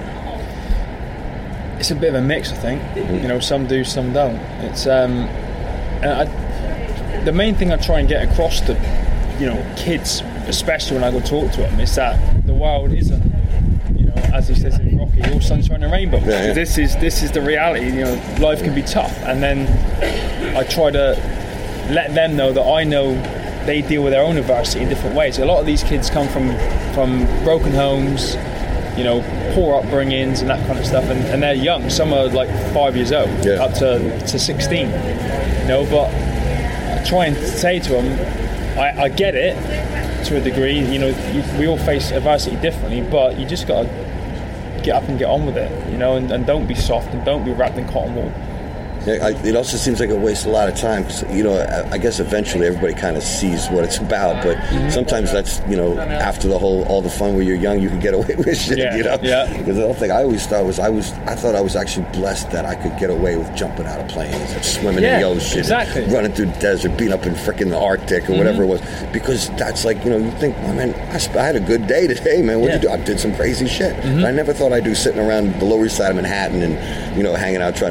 It's a bit of a mix, I think. Mm-hmm. You know, some do, some don't. It's um, and I, the main thing I try and get across to, you know, kids, especially when I go talk to them, is that the world isn't, you know, as he says in Rocky, all sunshine and rainbows. Yeah, yeah. This is this is the reality. You know, life can be tough, and then I try to let them know that I know they deal with their own adversity in different ways. A lot of these kids come from from broken homes, you know, poor upbringings and that kind of stuff, and, and they're young. Some are like five years old, yeah. up to to sixteen. You know, but I try and say to them, I, I get it. To a degree, you know, you, we all face adversity differently, but you just got to get up and get on with it, you know, and, and don't be soft and don't be wrapped in cotton wool. Yeah, I, it also seems like it wastes a lot of time, because, you know, I, I guess eventually everybody kind of sees what it's about, but mm-hmm. sometimes that's, you know, after the whole, all the fun when you're young, you can get away with shit, yeah, you know? Yeah. Because the whole thing I always thought was, I was, I thought I was actually blessed that I could get away with jumping out of planes and swimming yeah, in the ocean, exactly. and running through the desert, being up in frickin' the Arctic or mm-hmm. whatever it was, because that's like, you know, you think, oh, man, I, sp- I had a good day today, man, what yeah. did you do? I did some crazy shit. Mm-hmm. I never thought I'd do sitting around the Lower East Side of Manhattan and, you know, hanging out trying yeah. to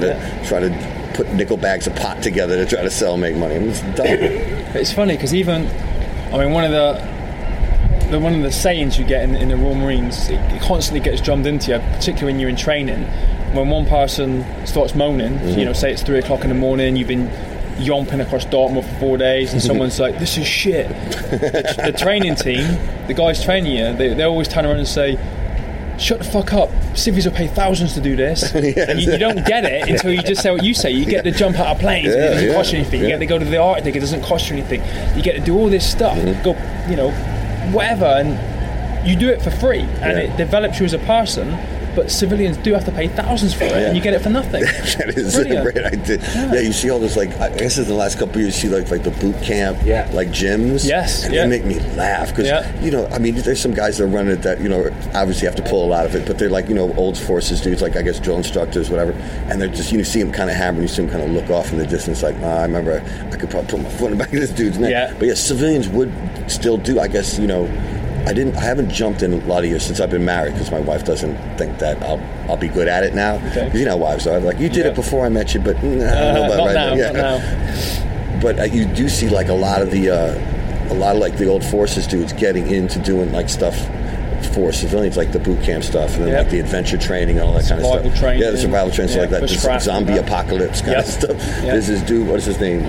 try to put nickel bags of pot together to try to sell and make money. I mean, it's dumb. It's funny because even, I mean, one of the, the one of the sayings you get in, in the Royal Marines, it, it constantly gets drummed into you, particularly when you're in training. When one person starts moaning, mm-hmm. you know, say it's three o'clock in the morning, you've been yomping across Dartmoor for four days, and someone's like, "This is shit." the, the training team, the guys training you, they, they always turn around and say, "Shut the fuck up. Civvies will pay thousands to do this." yeah, and you, you don't get it until you just say what you say. You get to jump out of planes, yeah, and it doesn't yeah, cost you anything. Yeah. You get to go to the Arctic, it doesn't cost you anything. You get to do all this stuff, mm-hmm. go, you know, whatever, and you do it for free, and yeah. it develops you as a person. But civilians do have to pay thousands for it, yeah. and you get it for nothing. That is Brilliant. a great idea. Yeah. yeah, you see all this, like, I guess in the last couple of years, you see, like, like the boot camp, yeah. like, gyms. Yes, and yeah. they make me laugh, because, yeah. you know, I mean, there's some guys that run it that, you know, obviously have to pull a lot of it, but they're, like, you know, old forces dudes, like, I guess, drill instructors, whatever, and they're just, you know, see them kind of hammer, and you see them kind of look off in the distance, like, nah, I remember I could probably put my foot in the back of this dude's neck. Yeah. But, yeah, civilians would still do, I guess, you know, I didn't. I haven't jumped in a lot of years since I've been married, because my wife doesn't think that I'll I'll be good at it now. Because okay. you know, wives are like, you did yeah. it before I met you, but nah, I don't know about not right now. now. Yeah. Not now. But uh, you do see like a lot of the uh, a lot of like the old forces dudes getting into doing like stuff for civilians, like the boot camp stuff, and then yep. like the adventure training and all that survival kind of stuff. Training. Yeah, the survival training, yeah, so like that, this zombie apocalypse kind yep. of stuff. Yep. There's this dude. What is his name?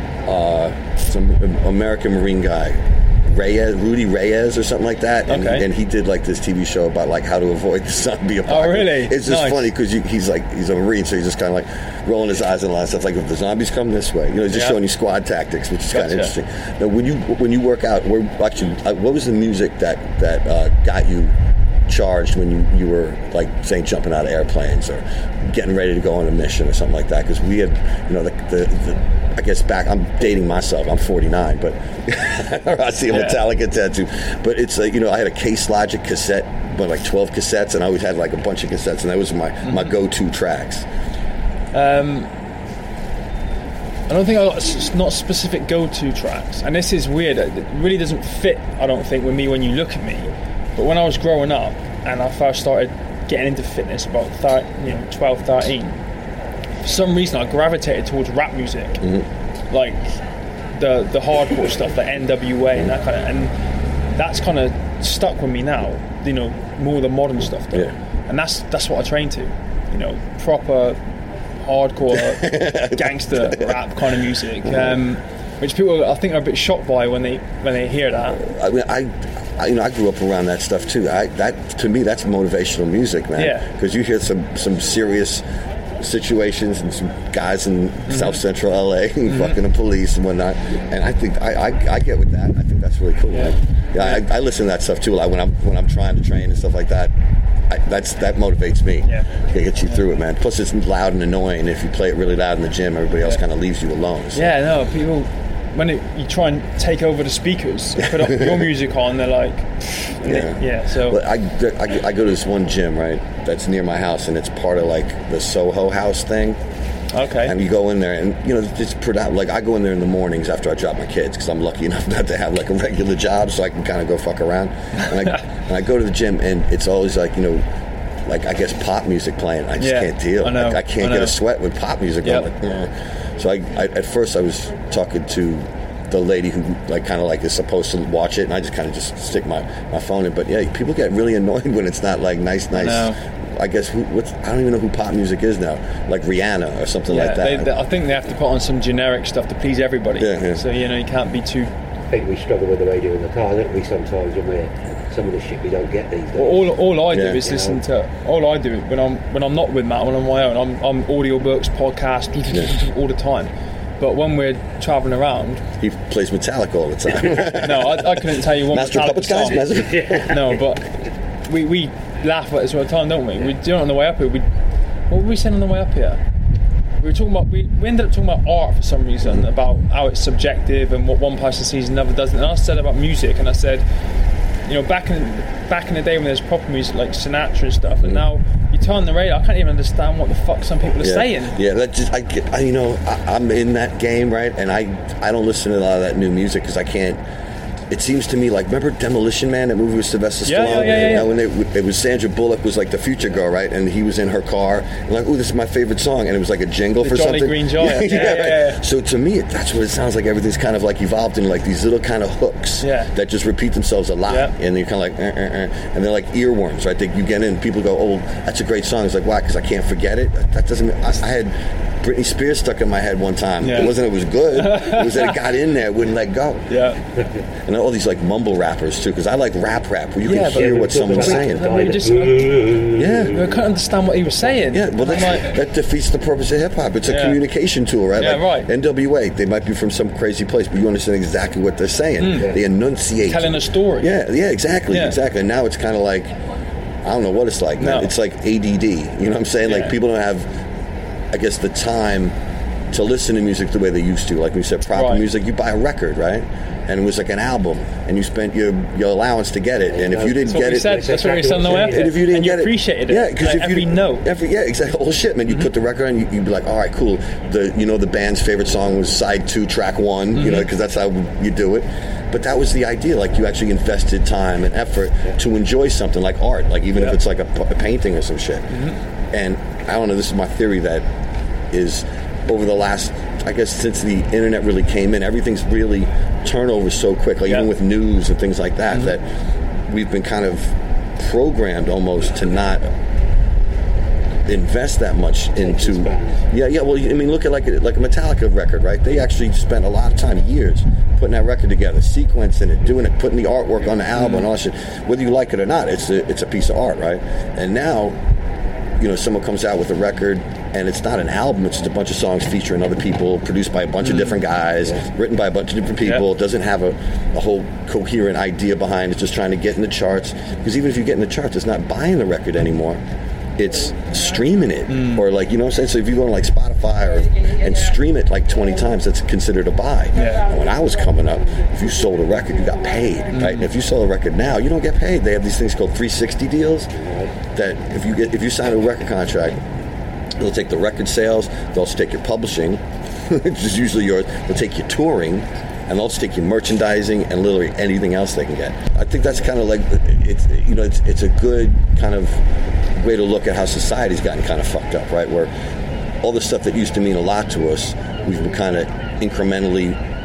Uh, some American Marine guy. Reyes, Rudy Reyes or something like that, and, okay. and he did like this T V show about like how to avoid the zombie apocalypse. Oh, really? It's just nice. funny because he's like he's a Marine, so he's just kind of like rolling his eyes and a lot of stuff. Like, if the zombies come this way, you know, he's just yeah. showing you squad tactics, which is gotcha. kind of interesting. Now, when you when you work out, where actually, uh, what was the music that that uh, got you charged when you, you were like saying jumping out of airplanes or getting ready to go on a mission or something like that? Because we had, you know, the, the, the I guess back, I'm dating myself, I'm forty-nine, but I see a yeah. Metallica tattoo. But it's like, you know, I had a Case Logic cassette, but like twelve cassettes, and I always had like a bunch of cassettes, and that was my, mm-hmm. my go-to tracks. Um, I don't think I got not specific go-to tracks, and this is weird. It really doesn't fit, I don't think, with me when you look at me. But when I was growing up and I first started getting into fitness about thirty, you know, twelve, thirteen, for some reason I gravitated towards rap music, mm-hmm. like the the hardcore stuff, like N W A and that kind of, and that's kind of stuck with me now. You know, more the modern stuff, though. Yeah. And that's that's what I train to. You know, proper hardcore gangster rap kind of music, um, which people I think are a bit shocked by when they when they hear that. I mean, I. I, you know, I grew up around that stuff too. I, that to me, that's motivational music, man. Yeah. Because you hear some, some serious situations and some guys in mm-hmm. South Central L A and mm-hmm. fucking the police and whatnot. And I think I, I, I get with that. I think that's really cool. Yeah. Man. Yeah. I, I listen to that stuff too. Like when I'm when I'm trying to train and stuff like that. I, that's that motivates me. Yeah. To get you yeah. through it, man. Plus, it's loud and annoying. If you play it really loud in the gym, everybody else yeah. kind of leaves you alone. So. Yeah. No. People. When it, you try and take over the speakers and put up your music on, they're like, and yeah. They, yeah. So well, I, I, I go to this one gym, right, that's near my house, and it's part of like the Soho House thing. Okay. And you go in there, and you know, it's pretty, like I go in there in the mornings after I drop my kids because I'm lucky enough not to have like a regular job, so I can kind of go fuck around. And I, and I go to the gym, and it's always like, you know, like I guess pop music playing. I just yeah, can't deal. I know. Like, I can't I get a sweat with pop music. Yep. Like, mm. So I, I, at first I was talking to the lady who like kind of like is supposed to watch it, and I just kind of just stick my, my phone in. But yeah, people get really annoyed when it's not like nice, nice. I, I guess who, what's, I don't even know who pop music is now, like Rihanna or something yeah, like that. They, they, I think they have to put on some generic stuff to please everybody. Yeah, yeah. So you know you can't be too. I think we struggle with the radio in the car, don't we? Sometimes when we're some of the shit we don't get these days. Well, all all I do yeah. is you listen know? to. All I do when I'm when I'm not with Matt, when I'm on my own, I'm I'm audiobooks, podcasts, yeah. all the time. But when we're travelling around, he plays Metallica all the time. No, I, I couldn't tell you one Master Metallica song. Guys, no, but we we laugh at this all the time, don't we? We do it on the way up here. We what were we saying on the way up here? We were talking about we, we ended up talking about art for some reason, about how it's subjective and what one person sees and another doesn't. And I said about music, and I said, you know, back in back in the day when there's proper music like Sinatra and stuff, and now you turn the radio, I can't even understand what the fuck some people are yeah. saying. Yeah, that just I get, I, you know, I, I'm in that game, right? And I I don't listen to a lot of that new music because I can't. it seems to me like, remember Demolition Man, that movie with Sylvester Yeah, Stallone? yeah, yeah, yeah, yeah. And when they, it was Sandra Bullock was like the future girl, right? And he was in her car, and like, oh, this is my favorite song, and it was like a jingle The for Jolly something. Green Giant. yeah, Yeah, yeah, yeah, yeah. So to me, that's what it sounds like. Everything's kind of like evolved in like these little kind of hooks Yeah. that just repeat themselves a lot, Yeah. and you're kind of like, uh, uh, uh, and they're like earworms, right? They, you get in, people go, oh, that's a great song. It's like, why? Because I can't forget it. That doesn't. I, I had Britney Spears stuck in my head one time. Yeah. It wasn't it was good. It was that it got in there, it wouldn't let go. Yeah. And all these like mumble rappers too, because I like rap rap where you Yeah, can but- hear Yeah, what but- someone's but- saying. I mean, just, I, Yeah. I couldn't understand what he was saying. Yeah, well, I'm that's, like, that defeats the purpose of hip hop. It's a Yeah. communication tool, right? Yeah, like right. N W A, they might be from some crazy place, but you understand exactly what they're saying. They enunciate. telling a story. Yeah, yeah, exactly, Yeah. exactly. And now it's kind of like, I don't know what it's like, man. No. It's like A D D. You know what I'm saying? Like Yeah. people don't have, I guess, the time to listen to music the way they used to. Like we said, proper Right. music, you buy a record, right? And it was like an album, and you spent your your allowance to get it. And if you didn't That's what get we it, said. That's what we said on the way up and there. if you didn't and you get appreciated it, it, yeah, because like if every you note. every yeah, exactly, whole shit, man. You Mm-hmm. put the record on, you, you'd be like, all right, cool. The you know the band's favorite song was side two, track one, Mm-hmm. you know, because that's how you do it. But that was the idea. Like you actually invested time and effort to enjoy something like art, like even Yeah. if it's like a, a painting or some shit. Mm-hmm. And I don't know. This is my theory that is over the last, I guess, since the internet really came in, everything's really turned over so quick. Like Yeah. even with news and things like that, Mm-hmm. that we've been kind of programmed almost to not invest that much into. Yeah, yeah. Well, I mean, look at like a, like a Metallica record, right? They actually spent a lot of time, years, putting that record together, sequencing it, doing it, putting the artwork on the album, and all that shit. Whether you like it or not, it's a, it's a piece of art, right? And now, you know, someone comes out with a record and it's not an album, it's just a bunch of songs featuring other people, produced by a bunch of different guys, written by a bunch of different people. Yeah. It doesn't have a, a whole coherent idea behind it, just trying to get in the charts. Because even if you get in the charts, it's not buying the record anymore. It's streaming it. Or like, you know what I'm saying? So if you go on like Spotify or and stream it like twenty times, that's considered a buy. Yeah. And when I was coming up, if you sold a record, you got paid, right? And if you sell a record now, you don't get paid. They have these things called three sixty deals that if you get if you sign a record contract, they'll take the record sales, they'll also take your publishing, which is usually yours, they'll take your touring, and they'll also take your merchandising and literally anything else they can get. I think that's kind of like, it's you know, it's it's a good kind of way to look at how society's gotten kind of fucked up, right? Where all the stuff that used to mean a lot to us, we've been kind of incrementally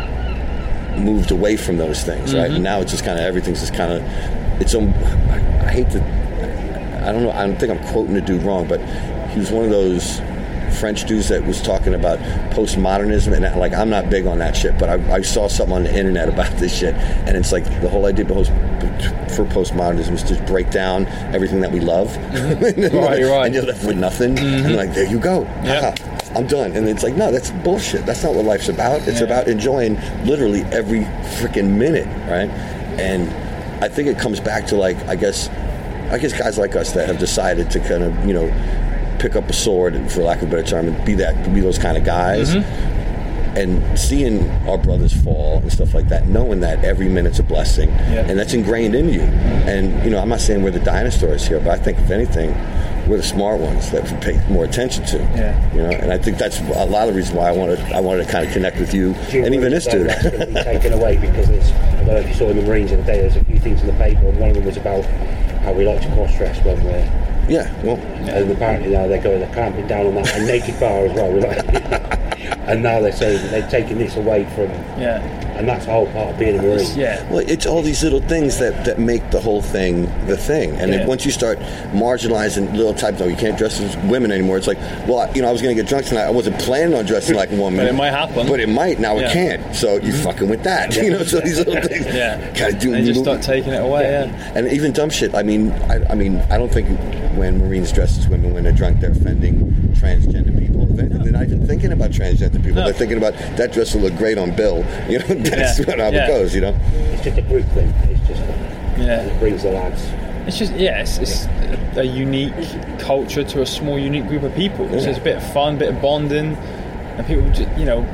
moved away from those things, right? And now it's just kind of, everything's just kind of, it's, um, I, I hate to, I don't know, I don't think I'm quoting the dude wrong, but he was one of those French dudes that was talking about postmodernism, and like, I'm not big on that shit, but I, I saw something on the internet about this shit, and it's like the whole idea for postmodernism is to break down everything that we love. Right, right. And you're left with nothing, and you're like, there you go. Yeah. Ha, I'm done. And it's like, no, that's bullshit. That's not what life's about. It's Yeah. about enjoying literally every freaking minute, right? And I think it comes back to like, I guess, I guess guys like us that have decided to kind of, you know, pick up a sword, for lack of a better term, and be that, be those kind of guys. Mm-hmm. And seeing our brothers fall and stuff like that, knowing that every minute's a blessing, Yeah. and that's ingrained in you. And you know, I'm not saying we're the dinosaurs here, but I think if anything, we're the smart ones that we pay more attention to. Yeah. You know, and I think that's a lot of the reason why I wanted I wanted to kind of connect with you, Do you and even worry this that dude. that's going to be taken away because there's, I don't know if you saw in the Marines the other day, there's a few things in the paper, and one of them was about how we like to cross-dress when we're, Yeah, well, and apparently now they're going, they're clamping down on that, and naked bar as well. We're like, and now they're saying that they're taking this away from, Yeah. and that's the whole part of being a Marine. Yeah. well, it's all these little things that, that make the whole thing the thing. And Yeah. then once you start marginalizing little types, oh, you can't dress as women anymore. It's like, well, you know, I was going to get drunk tonight. I wasn't planning on dressing like a woman. But it might happen. But it might. Now Yeah. it can't. So you're fucking with that. You know, so these little things. Yeah. Gotta do. They just start taking it away. Yeah. And even dumb shit. I mean, I, I mean, I don't think when Marines dress as women when they're drunk, they're offending transgender people. They're, they're not even thinking about transgender people. No. They're thinking about that dress will look great on Bill. You know, that's Yeah. how Yeah. it goes. You know. It's just a group thing. It's just, Yeah. it brings the lads. It's just, yeah, it's, it's a, a unique culture to a small, unique group of people. So it's a bit of fun, bit of bonding, and people, just, you know,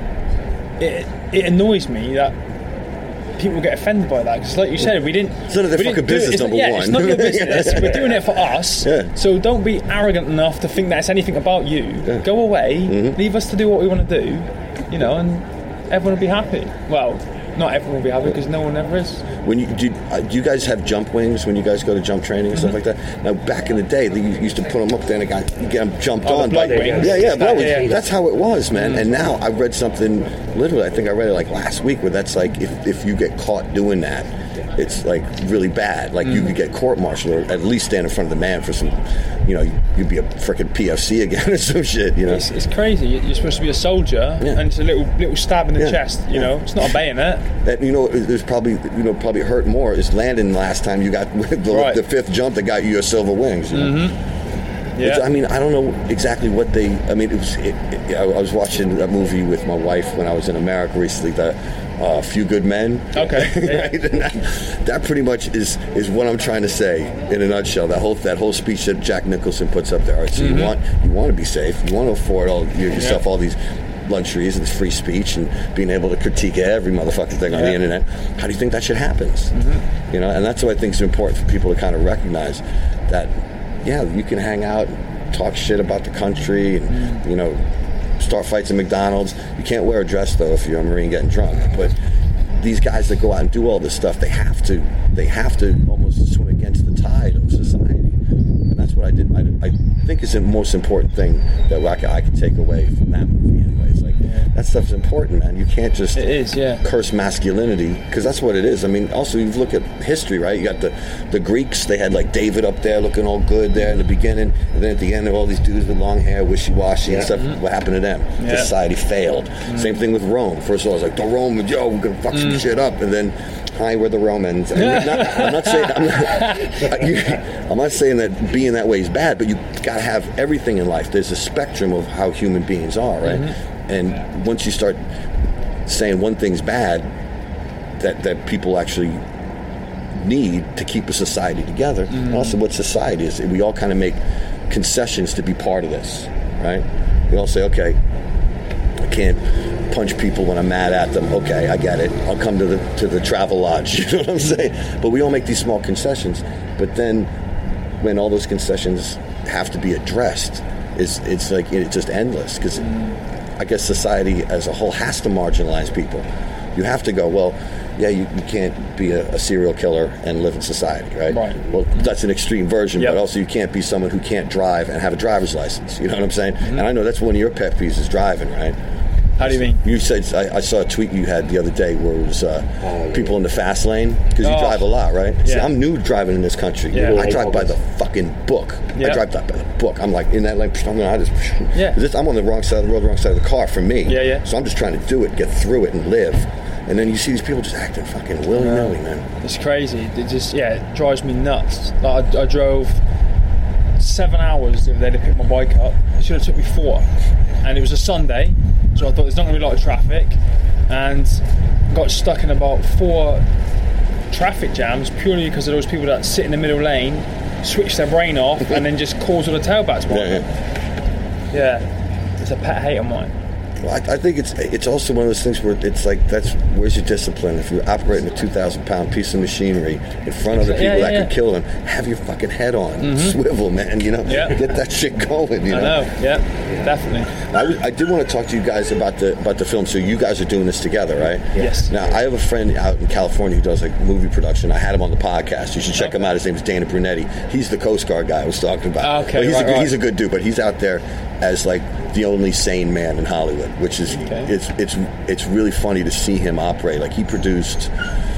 it it annoys me that people get offended by that, because like you said, we didn't. It's none of their we didn't fucking do it- business, it's not- number yeah, one. It's not your business. We're doing it for us. Yeah. So don't be arrogant enough to think that it's anything about you. Yeah. Go away. Mhm. Leave us to do what we want to do. You know, and everyone will be happy. Well, not everyone will be happy because no one ever is. When you do, uh, do you guys have jump wings when you guys go to jump training and mm-hmm. stuff like that? Now, back in the day, they used to put them up there and got, get them jumped oh, on. The blood by, wings. Yeah, yeah, that was, yeah, yeah. that's how it was, man. Mm-hmm. And now I read something, literally, I think I read it like last week, where that's like if, if you get caught doing that, it's like really bad. Like mm. you could get court-martialed or at least stand in front of the man for some, you know, you'd be a freaking P F C again or some shit, you know. It's, it's crazy. You're supposed to be a soldier yeah. and it's a little little stab in the yeah. chest, you yeah. know. It's not a bayonet. That, you know, there's probably, you know, probably hurt more is landing last time you got the, right. the fifth jump that got you your silver wings, you know? Mm-hmm. Yeah. It's, I mean, I don't know exactly what they, I mean, it was, it, it, I was watching a movie with my wife when I was in America recently, the uh, Few Good Men. Okay. right? And that, that pretty much is is what I'm trying to say in a nutshell. That whole that whole speech that Jack Nicholson puts up there. All right, so mm-hmm. you want you want to be safe, you want to afford all yourself yeah. all these luxuries and free speech and being able to critique every motherfucking thing on yeah. the internet. How do you think that shit happens? Mm-hmm. You know, and that's what I think is important for people to kind of recognize that. Yeah, you can hang out, talk shit about the country, and mm-hmm. you know, start fights at McDonald's. You can't wear a dress though if you're a Marine getting drunk. But these guys that go out and do all this stuff, they have to, they have to almost swim against the tide of society. And that's what I did. I, I think is the most important thing that I can, I can take away from that movie. Anyway, it's like yeah. that stuff's important, man. You can't just it is, yeah. curse masculinity because that's what it is. I mean, also you look at history, right? You got the the Greeks. They had like David up there looking all good there in the beginning, and then at the end, all these dudes with long hair, wishy-washy yeah. and stuff. Mm-hmm. What happened to them? Yeah. Society failed. Mm-hmm. Same thing with Rome. First of all, it's like the Romans, yo, we're gonna fuck mm-hmm. some shit up, and then. Hi, we're the Romans. I mean, I'm, not, I'm not saying I'm not, you, I'm not saying that being that way is bad, but you got to have everything in life. There's a spectrum of how human beings are, right? Mm-hmm. And once you start saying one thing's bad, that that people actually need to keep a society together. Mm-hmm. Also, what society is, we all kind of make concessions to be part of this, right? We all say, okay, I can't punch people when I'm mad at them. Okay, I get it. I'll come to the to the travel lodge. You know what I'm saying? But we all make these small concessions. But then, when all those concessions have to be addressed, it's it's like it's just endless. Because I guess society as a whole has to marginalize people. You have to go, well, yeah, you, you can't be a, a serial killer and live in society, right? Right. Well, that's an extreme version, yep. but also you can't be someone who can't drive and have a driver's license. You know what I'm saying? Mm-hmm. And I know that's one of your pet peeves is driving, right? How do you mean? You said, I, I saw a tweet you had the other day where it was uh, oh, people in the fast lane, because you oh. drive a lot, right? Yeah. See, I'm new to driving in this country. Yeah. I drive by the fucking book. Yeah. I drive by the book. I'm like, in that lane, I'm, I just, yeah. this, I'm on the wrong side of the road, the wrong side of the car for me. Yeah, yeah. So I'm just trying to do it, get through it, and live. And then you see these people just acting fucking willy-nilly, yeah. man. It's crazy. It just, yeah, it drives me nuts. Like, I, I drove seven hours the other day to pick my bike up. It should have took me four. And it was a Sunday, so I thought there's not going to be a lot of traffic, and got stuck in about four traffic jams purely because of those people that sit in the middle lane, switch their brain off, and then just cause all the tailbacks. Yeah, yeah. yeah, it's a pet hate of mine. Well, I, I think it's it's also one of those things where it's like, that's where's your discipline? If you're operating a two thousand pound piece of machinery in front of the people yeah, yeah, that yeah. could kill them, have your fucking head on, mm-hmm. swivel, man. You know, yeah. get that shit going. You know? I know, yeah, definitely. I, was, I did want to talk to you guys about the about the film. So you guys are doing this together, right? Yes. Now I have a friend out in California who does like movie production. I had him on the podcast. You should check him out. His name is Dana Brunetti. He's the Coast Guard guy I was talking about. Okay, he's right, a good, right. he's a good dude, but he's out there as like the only sane man in Hollywood, which is okay. it's it's it's really funny to see him operate. Like he produced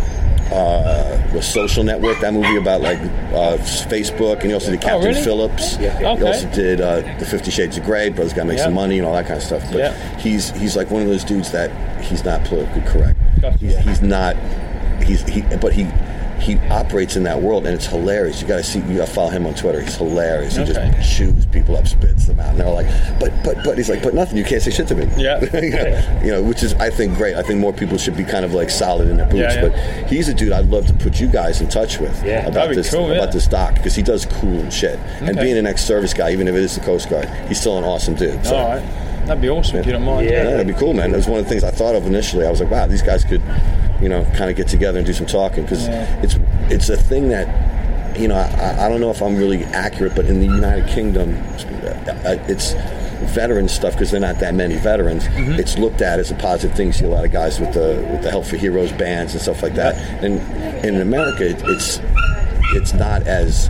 uh, The Social Network, that movie about like uh, Facebook, and he also did Captain oh, really? Phillips. Yeah. He Okay. also did uh, The Fifty Shades of Grey. Brothers Gotta Make yeah. Some Money and all that kind of stuff. But yeah. he's he's like one of those dudes that he's not politically correct. Gotcha. He's, he's not. He's he, but he. He operates in that world, and it's hilarious. You got to see. You got to follow him on Twitter. He's hilarious. He okay. just chews people up, spits them out, and they're like, "But, but, but." He's like, "But nothing. You can't say shit to me." Yeah. you, know, you know, which is, I think, great. I think more people should be kind of like solid in their boots. Yeah, yeah. But he's a dude I'd love to put you guys in touch with yeah, about this cool, about yeah. this doc, because he does cool shit. Okay. And being an ex-service guy, even if it is the Coast Guard, he's still an awesome dude. So. All right, that'd be awesome yeah. if you don't mind. Yeah, that'd be cool, man. That was one of the things I thought of initially. I was like, wow, these guys could, you know, kind of get together and do some talking, because yeah. it's it's a thing that, you know, I, I don't know if I'm really accurate, but in the United Kingdom, it's veteran stuff, because they're not that many veterans, mm-hmm. it's looked at as a positive thing. You see a lot of guys with the with the Help for Heroes bands and stuff like that. Yeah. And, and in America, it, it's it's not as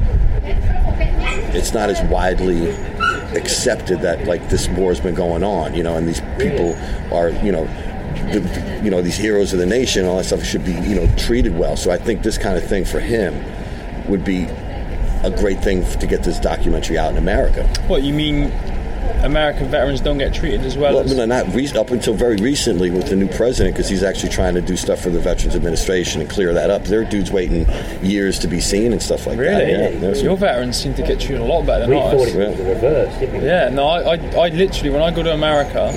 it's not as widely accepted that like this war has been going on, you know, and these people are, you know, the, you know, these heroes of the nation, all that stuff should be, you know, treated well. So I think this kind of thing for him would be a great thing to get this documentary out in America. What, you mean American veterans don't get treated as well? Well, as... no, not re- up until very recently with the new president, because he's actually trying to do stuff for the Veterans Administration and clear that up. There are dudes waiting years to be seen and stuff like really? that. Yeah, your veterans seem to get treated a lot better than we ours. thought it was the reverse, didn't we? Yeah, no, I, I, I literally, when I go to America,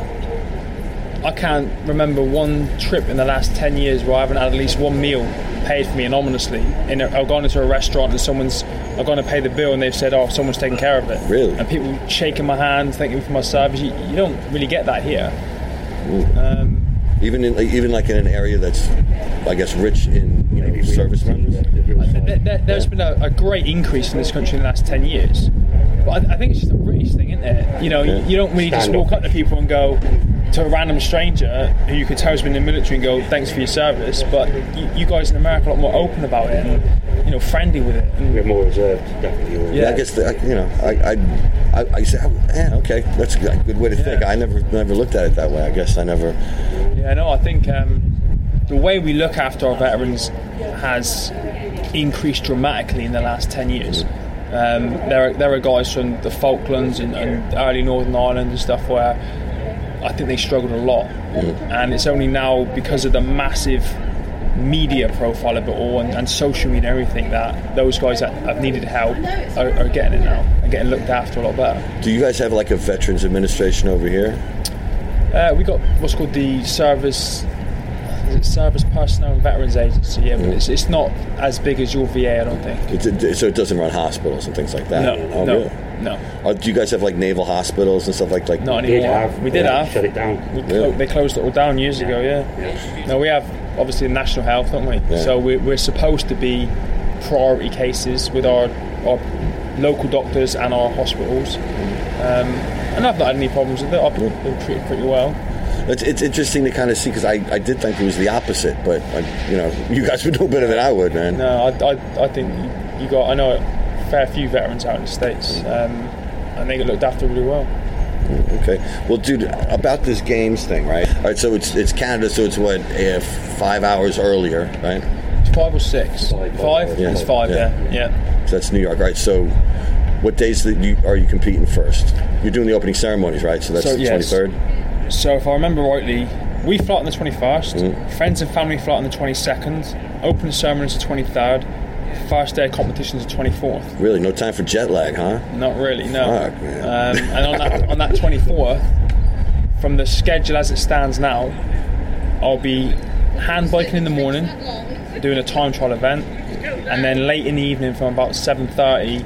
I can't remember one trip in the last ten years where I haven't had at least one meal paid for me anonymously. In a, I've gone into a restaurant and someone's, I've gone to pay the bill and they've said, oh, someone's taking care of it. Really? And people shaking my hand, thanking me for my service. You, you don't really get that here. Um, even in even like in an area that's, I guess, rich in, you know, service members. There, there, there's been a, a great increase in this country in the last ten years. But I, I think it's just a British thing, isn't it? You know, yeah. you, you don't really just walk up to people and go, to a random stranger who you could tell has been in the military and go, thanks for your service. But you, you guys in America are a lot more open about it and, you know, friendly with it. And we're more reserved, definitely. Yeah, yeah I guess, the, you know, I I, I, I say, oh, yeah, okay, that's a good way to yeah. think. I never never looked at it that way. I guess I never... Yeah, no, I think um, the way we look after our veterans has increased dramatically in the last ten years. Um, there, are, there are guys from the Falklands and, and early Northern Ireland and stuff where I think they struggled a lot, mm. and it's only now because of the massive media profile of it all and, and social media and everything that those guys that have needed help are, are getting it now and getting looked after a lot better. Do you guys have like a Veterans Administration over here? Uh, we got what's called the Service is it Service Personnel and Veterans Agency, yeah, but mm. it's, it's not as big as your V A, I don't think. It's a, so it doesn't run hospitals and things like that? No, oh, no. Really? No. Oh, do you guys have like naval hospitals and stuff like that? Not we anymore. Did have, we did yeah, have. Shut it down. We yeah. clo- they closed it all down years ago, yeah. yeah. No, we have obviously National Health, don't we? Yeah. So we're, we're supposed to be priority cases with our, our local doctors and our hospitals. Um, and I've not had any problems with it. I've been, been treated pretty well. It's, it's interesting to kind of see, because I, I did think it was the opposite, but I, you know, you guys would know better than I would, man. No, I, I, I think you, you got. I know a fair few veterans out in the States, um, and they get looked after really well. Okay, well, dude, about this games thing, right? All right, so it's it's Canada, so it's what uh, five hours earlier, right? It's five or six. Five. Five. Yeah. It's five. Yeah. yeah, yeah. So that's New York, right? So, what days that you are you competing first? You're doing the opening ceremonies, right? So that's so, the yes. twenty-third. So if I remember rightly, we fly on the twenty-first, mm. friends and family fly on the twenty-second, opening ceremony is the twenty-third, first day of competition is the twenty-fourth. Really? No time for jet lag, huh? Not really, no. Fuck, man. Um, and on that, on that twenty-fourth, from the schedule as it stands now, I'll be hand biking in the morning, doing a time trial event, and then late in the evening from about seven thirty,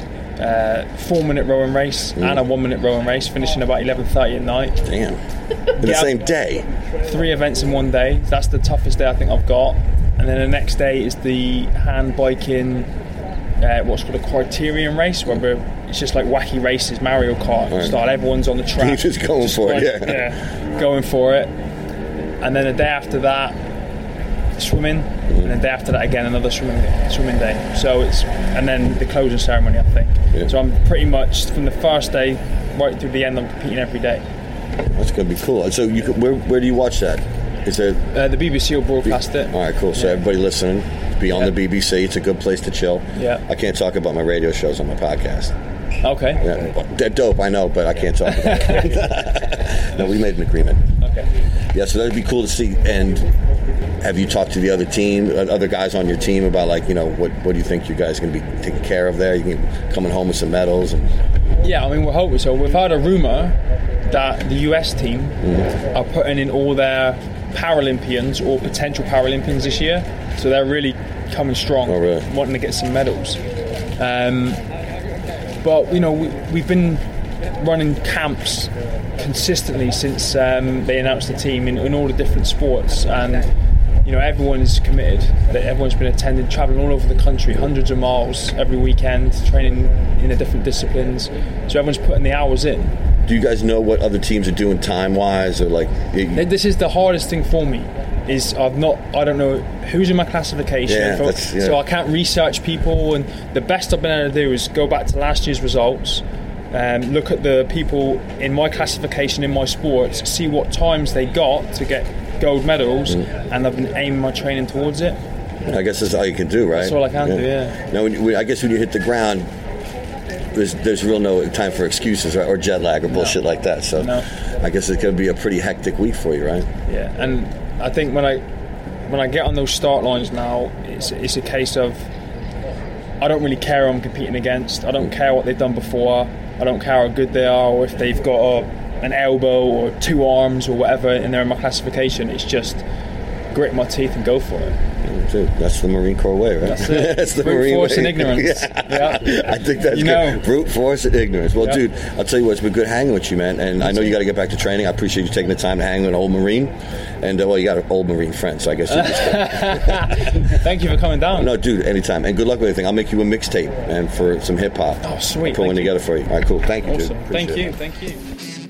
Uh, four minute rowing race mm. and a one minute rowing race, finishing about eleven thirty at night. Damn. In the yeah, same day? Three events in one day. That's the toughest day I think I've got. And then the next day is the hand biking, uh, what's called a criterion race, where we're, it's just like wacky races, Mario Kart right. style. Everyone's on the track. You're just going just for like, it, yeah. yeah. Going for it. And then the day after that, swimming, mm. and the day after that again another swimming swimming day. So it's and then the closing ceremony, I think. Yeah. So I'm pretty much from the first day right through the end. I'm competing every day. That's gonna be cool. So you where where do you watch that? Is there uh, the B B C will broadcast B- it? All right, cool. So yeah. everybody listening, be on yeah. the B B C. It's a good place to chill. Yeah. I can't talk about my radio shows on my podcast. Okay. Yeah, they're dope, I know, but I can't talk about it. No, we made an agreement. Okay. Yeah, so that'd be cool to see. And have you talked to the other team, other guys on your team about, like, you know, what what do you think you guys are going to be taking care of there? You can coming home with some medals? And yeah, I mean, we're hoping so. We've had a rumour that the U S team mm-hmm. are putting in all their Paralympians or potential Paralympians this year. So they're really coming strong, oh, really? wanting to get some medals. Um, but, you know, we, we've been running camps consistently since um, they announced the team in, in all the different sports, and you know everyone is committed. That everyone's been attending, traveling all over the country, hundreds of miles every weekend, training in the different disciplines. So everyone's putting the hours in. Do you guys know what other teams are doing time-wise, or like? You, this is the hardest thing for me. Is I've not, I don't know who's in my classification, yeah, for, that's, yeah. so I can't research people. And the best I've been able to do is go back to last year's results, um, look at the people in my classification in my sports, see what times they got to get gold medals, mm. and I've been aiming my training towards it. I guess that's all you can do, right? That's all I can yeah. do. Yeah. Now, when, when, I guess when you hit the ground, there's there's real no time for excuses, right, or jet lag or bullshit no. like that. So, no. I guess it's going to be a pretty hectic week for you, right? Yeah, and I think when I when I get on those start lines now, it's it's a case of I don't really care who I'm competing against. I don't care what they've done before. I don't care how good they are, or if they've got a, an elbow or two arms or whatever in there in my classification. It's just grit my teeth and go for it. That's the Marine Corps way, right? That's it. That's the brute Marine force way. and ignorance. Yeah. yeah. I think that's you good. Know. Brute force and ignorance. Well, yeah. dude, I'll tell you what, it's been good hanging with you, man. And I know you got to get back to training. I appreciate you taking the time to hang with an old Marine. And, uh, well, you got an old Marine friend, so I guess you just Thank you for coming down. No, dude, anytime. And good luck with everything. I'll make you a mixtape and for some hip-hop. Oh, sweet. Put one you. together for you. All right, cool. Thank you, awesome. dude. Thank you. It. Thank you.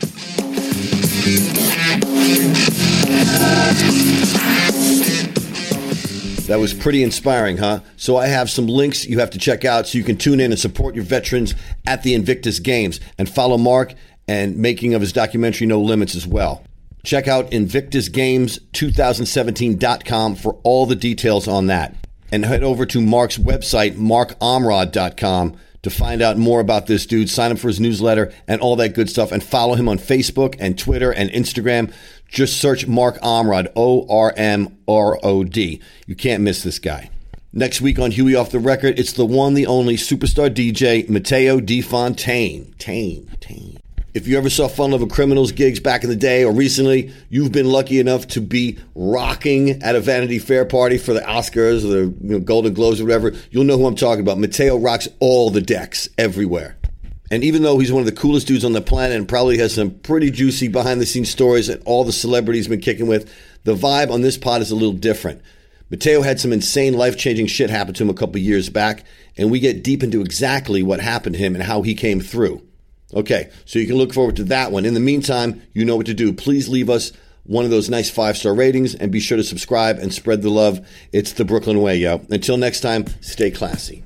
That was pretty inspiring, huh? So I have some links you have to check out so you can tune in and support your veterans at the Invictus Games and follow Mark and making of his documentary No Limits as well. Check out invictus games twenty seventeen dot com for all the details on that. And head over to Mark's website, mark omrod dot com, to find out more about this dude. Sign up for his newsletter and all that good stuff. And follow him on Facebook and Twitter and Instagram. Just search Mark Omrod, O R M R O D. You can't miss this guy. Next week on Huey Off the Record, it's the one, the only superstar D J, Matteo Di Fontaine. Tane, Tane. If you ever saw Fun Loving Criminals gigs back in the day or recently, you've been lucky enough to be rocking at a Vanity Fair party for the Oscars or the you know, Golden Globes or whatever, you'll know who I'm talking about. Matteo rocks all the decks everywhere. And even though he's one of the coolest dudes on the planet and probably has some pretty juicy behind-the-scenes stories that all the celebrities been kicking with, the vibe on this pod is a little different. Matteo had some insane life-changing shit happen to him a couple years back, and we get deep into exactly what happened to him and how he came through. Okay, so you can look forward to that one. In the meantime, you know what to do. Please leave us one of those nice five-star ratings and be sure to subscribe and spread the love. It's the Brooklyn way, yo. Until next time, stay classy.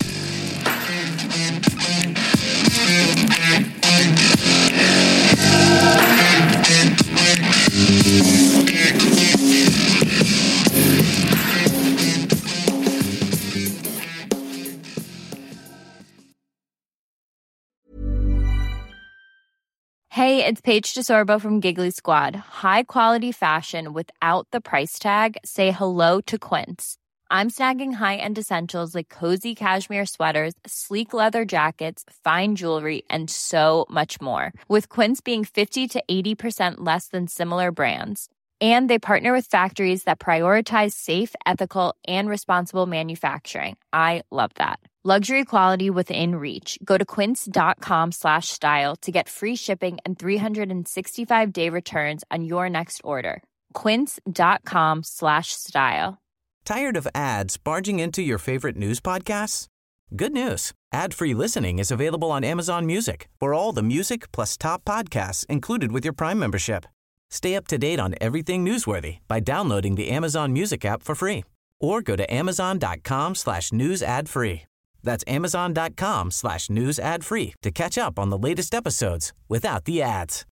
Hey, it's Paige DeSorbo from Giggly Squad. High quality fashion without the price tag. Say hello to Quince. I'm snagging high-end essentials like cozy cashmere sweaters, sleek leather jackets, fine jewelry, and so much more. With Quince being fifty to eighty percent less than similar brands. And they partner with factories that prioritize safe, ethical, and responsible manufacturing. I love that. Luxury quality within reach. Go to quince.com slash style to get free shipping and three sixty-five day returns on your next order. Quince.com slash style. Tired of ads barging into your favorite news podcasts? Good news. Ad-free listening is available on Amazon Music for all the music plus top podcasts included with your Prime membership. Stay up to date on everything newsworthy by downloading the Amazon Music app for free or go to amazon.com slash news ad free. That's amazon.com slash news ad free to catch up on the latest episodes without the ads.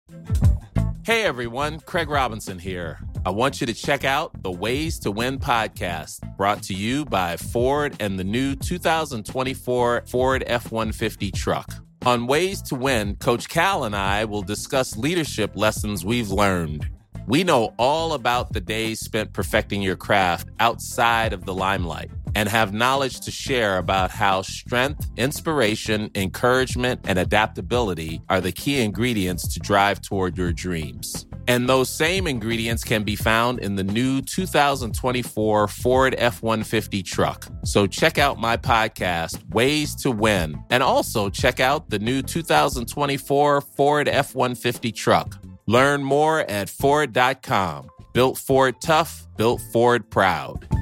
Hey everyone, Craig Robinson here. I want you to check out the Ways to Win podcast, brought to you by Ford and the new two thousand twenty-four Ford F one fifty truck. On Ways to Win, Coach Cal and I will discuss leadership lessons we've learned. We know all about the days spent perfecting your craft outside of the limelight and have knowledge to share about how strength, inspiration, encouragement, and adaptability are the key ingredients to drive toward your dreams. And those same ingredients can be found in the new two thousand twenty-four Ford F one fifty truck. So check out my podcast, Ways to Win, and also check out the new two thousand twenty-four Ford F one fifty truck. Learn more at Ford dot com. Built Ford tough, built Ford proud.